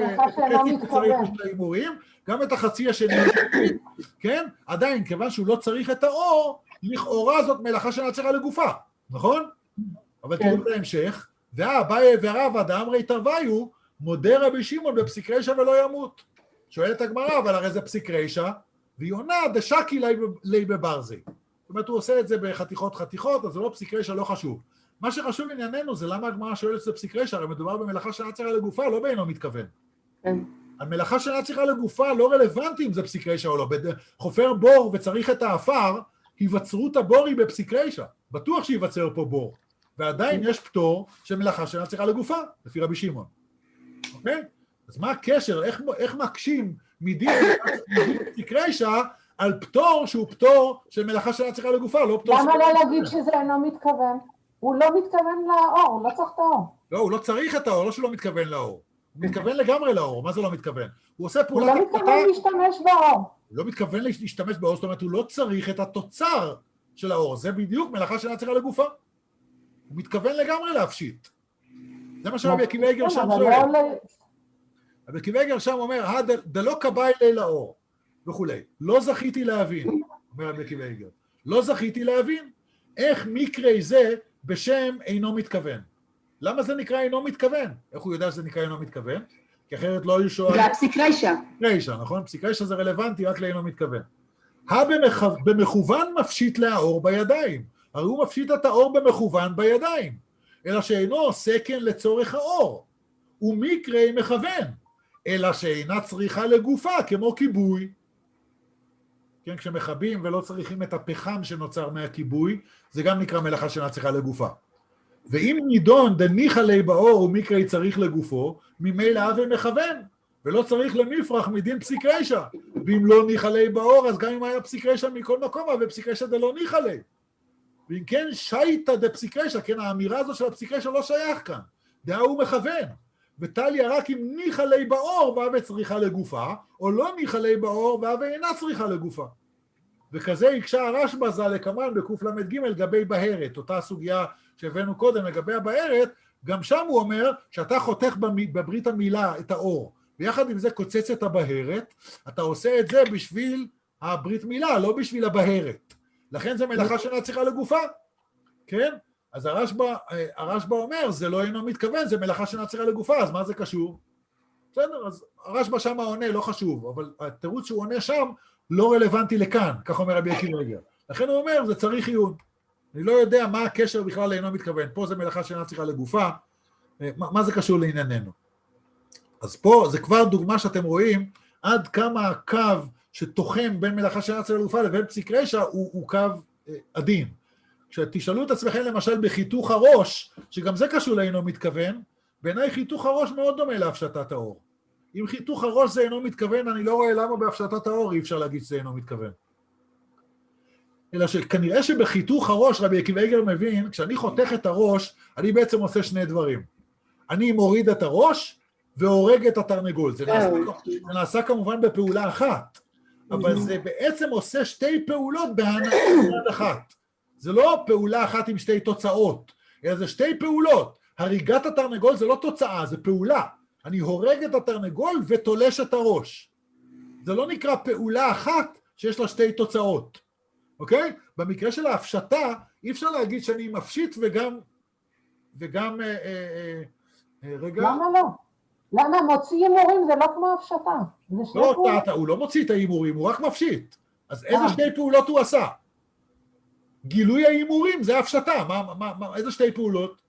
האימורים, גם את החצי השני, כן? עדיין, כיוון שהוא לא צריך את האור, לכאורה זאת מלאכה שנצרה לגופה, נכון? אבל תראו את ההמשך, והאביי ורבא דאמרי תרוויו, מודה רבי שמעון בפסיק רישא ולא ימות. שואלת הגמרא, אבל הרי זה פסיק רישא, והיא עונה דשקי לי בברזי. זאת אומרת, הוא עושה את זה בחתיכות חתיכות, אז זה לא פסיק רישא, לא חשוב. מה שחשוב ענייננו זה למה הגמרא שואלת שזה פסיק רישא, הרי מדובר במלאכה שנצרה לגופה, לא באינו מתכוון. המלאכה שנצרה לגופה לא רלוונטי אם זה פסיק רישא או לא. חופר בור וצריך את האפר, היווצרות הבור היא בפסיק רישא. בטוח שיווצר פה בור. ועדיין יש פטור של מלאכה שנצרה לגופה, לפי רבי שמעון. אוקיי? אז מה הקשר? איך, איך מקשים מדין פסיק רישא על פטור שהוא פטור של מלאכה שנצרה לגופה, לא פטור... למה לא להגיד שזה אינו מתכוון? הוא לא מתכוון לאור, הוא לא צריך את האור. לא, הוא לא צריך את האור, לא שהוא לא מתכוון לאור. הוא מתכוון לגמרי לאור, מה זה לא מתכוון? הוא עושה פעולה... הוא לא מתכוון להשתמש באור. הוא לא מתכוון להשתמש באור, זאת אומרת, הוא לא צריך את התוצר של האור, זה בדיוק מלאכה שנצרה לגופה. הוא מתכוון לגמרי להפשיט. זה מה שרבי עקיבא איגר שם שואל. רבי עקיבא איגר שם אומר, דלא קבע אלי לאור, וכולי. לא זכיתי להבין, אומר רבי עקיבא איגר. לא זכיתי להבין איך מקרי זה בשם אינו מתכוון. למה זה נקרא אינו מתכוון? איך הוא יודע שזה נקרא אינו מתכוון? כי אחרת לא היו שואלים. זה הפסיק רישא. רישא, נכון? פסיק רישא זה רלוונטי רק לאינו מתכוון. במכוון מפשיט לאור בידיים. הרי הוא מפשיט את האור במכוון בידיים. אלא שאינו עושה כן לצורך האור. ומקרי מכוון. אלא שאינה צריכה לגופה כמו כיבוי. כן, כשמחבים ולא צריכים את הפחם שנוצר מהכיבוי, זה גם נקרא מלאכה שאינה צריכה לגופה. ואם נידון דניחא ליה באור ומקרי צריך לגופו, ממילא הווה מכוון, ולא צריך למפרח מדין פסיק רישא. ואם לא ניחא ליה באור, אז גם אם היה פסיק רישא מכל מקום, הווה פסיק רישא דלא ניחא ליה. ואם כן שייטא דפסיק רישא, כן, האמירה הזו של הפסיק רישא לא שייך כאן. דעה הוא מכוון. וטליה רק אם ניחא ליה באור והווה צריכה לגופה, או לא ניחא ליה באור והווה אינה צריכה לגופה. וכזה הקשה הרשב"א ז"ל לקמן בקל"ג לגבי בהרת, אותה סוגיה שהבאנו קודם לגבי הבהרת, גם שם הוא אומר שאתה חותך בברית המילה את האור, ויחד עם זה קוצץ את הבהרת, אתה עושה את זה בשביל הברית מילה, לא בשביל הבהרת. לכן זה מלאכה שאינה צריכה לגופה, כן? אז הרשב"א, הרשב"א אומר, זה לא אינו מתכוון, זה מלאכה שאינה צריכה לגופה, אז מה זה קשור? בסדר, אז הרשב"א שם עונה, לא חשוב, אבל התירוץ שהוא עונה שם לא רלוונטי לכאן, כך אומר רבי עקיבא איגר. לכן הוא אומר, זה צריך עיון. אני לא יודע מה הקשר בכלל לאינו מתכוון. פה זה מלאכה שאינה צריכה לגופה, מה, מה זה קשור לענייננו? אז פה זה כבר דוגמה שאתם רואים עד כמה הקו שתוחם בין מלאכה שאינה צריכה לגופה לבין פסיק רשע הוא, הוא קו עדין. כשתשאלו את עצמכם למשל בחיתוך הראש, שגם זה קשור לאינו מתכוון, בעיניי חיתוך הראש מאוד דומה להפשטת האור. אם חיתוך הראש זה אינו מתכוון, אני לא רואה למה בהפשטת האור אי אפשר להגיד שזה אינו מתכוון. אלא שכנראה שבחיתוך הראש, רבי עקיבא איגר מבין, כשאני חותך את הראש, אני בעצם עושה שני דברים. אני מוריד את הראש והורג את התרנגול. זה נעשה, זה נעשה כמובן בפעולה אחת, אבל זה בעצם עושה שתי פעולות בהנאה אחת. זה לא פעולה אחת עם שתי תוצאות, אלא זה שתי פעולות. הריגת התרנגול זה לא תוצאה, זה פעולה. אני הורג את התרנגול ותולש את הראש. זה לא נקרא פעולה אחת שיש לה שתי תוצאות. אוקיי? במקרה של ההפשטה, אי אפשר להגיד שאני מפשיט וגם, וגם, אה, אה, אה, רגע. למה לא? למה מוציא הימורים זה לא כמו הפשטה? לא, אתה, הוא לא מוציא את ההימורים, הוא רק מפשיט. אז איזה שתי פעולות הוא עשה? גילוי ההימורים זה הפשטה. מה, מה, מה, איזה שתי פעולות?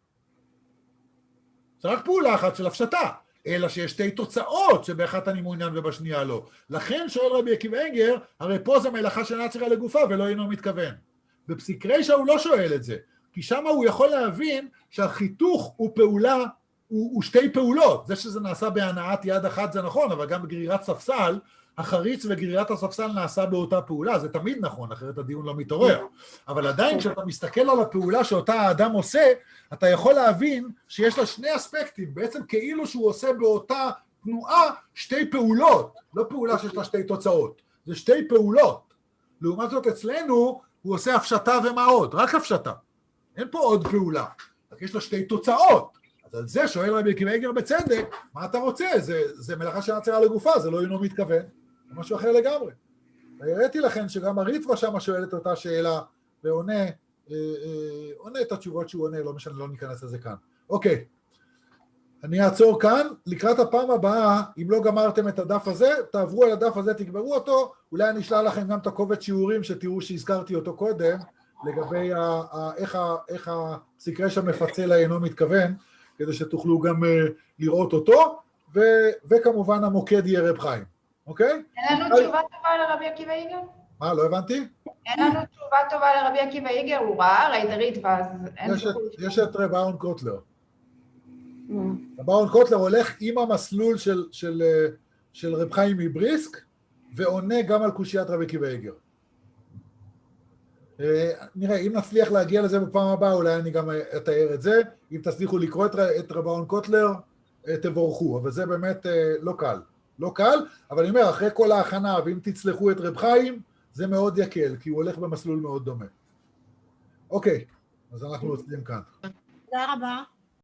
זה רק פעולה אחת של הפשטה. אלא שיש שתי תוצאות שבאחת אני מעוניין ובשנייה לא. לכן שואל רבי עקיבא איגר, הרי פה זה מלאכה שאינה צריכה לגופה ולא אינו מתכוון. בפסיק רשע הוא לא שואל את זה, כי שם הוא יכול להבין שהחיתוך הוא פעולה, הוא, הוא שתי פעולות. זה שזה נעשה בהנעת יד אחת זה נכון, אבל גם בגרירת ספסל, החריץ וגרירת הספסל נעשה באותה פעולה, זה תמיד נכון, אחרת הדיון לא מתעורר. אבל עדיין כשאתה מסתכל על הפעולה שאותה האדם עושה, אתה יכול להבין שיש לה שני אספקטים, בעצם כאילו שהוא עושה באותה תנועה שתי פעולות, לא פעולה שיש לה שתי תוצאות, זה שתי פעולות. לעומת זאת אצלנו הוא עושה הפשטה ומה עוד, רק הפשטה. אין פה עוד פעולה, רק יש לה שתי תוצאות. אז על זה שואל רבי עקיבא איגר בצדק, מה אתה רוצה? זה, זה מלאכה שאינה צריכה לגופה, זה לא אינו מתכוון. זה משהו אחר לגמרי. והראיתי לכם שגם הריטב"א שמה שואלת אותה שאלה, ועונה אה, אה, עונה את התשובות שהוא עונה, לא משנה, לא ניכנס לזה כאן. אוקיי, אני אעצור כאן, לקראת הפעם הבאה, אם לא גמרתם את הדף הזה, תעברו על הדף הזה, תגמרו אותו, אולי אני אשלח לכם גם את הקובץ שיעורים, שתראו שהזכרתי אותו קודם, לגבי ה, ה, איך, ה, איך הפסיק רשע מפצל אינו מתכוון, כדי שתוכלו גם אה, לראות אותו, ו, וכמובן המוקד יהיה רב חיים. אוקיי? אין לנו תשובה טובה לרבי עקיבא איגר? מה, לא הבנתי? אין לנו תשובה טובה לרבי עקיבא איגר, הוא ראה הרי את הריטב"א, אז אין סיכוי. יש את רב אהרון קוטלר. רב אהרון קוטלר הולך עם המסלול של רב חיים מבריסק, ועונה גם על קושיית רבי עקיבא איגר. נראה, אם נצליח להגיע לזה בפעם הבאה, אולי אני גם אתאר את זה. אם תצליחו לקרוא את רב אהרון קוטלר, תבורכו, אבל זה באמת לא קל. לא קל, אבל אני אומר, אחרי כל ההכנה, ואם תצלחו את רב חיים, זה מאוד יקל, כי הוא הולך במסלול מאוד דומה. אוקיי, אז אנחנו עוצרים כאן. תודה רבה.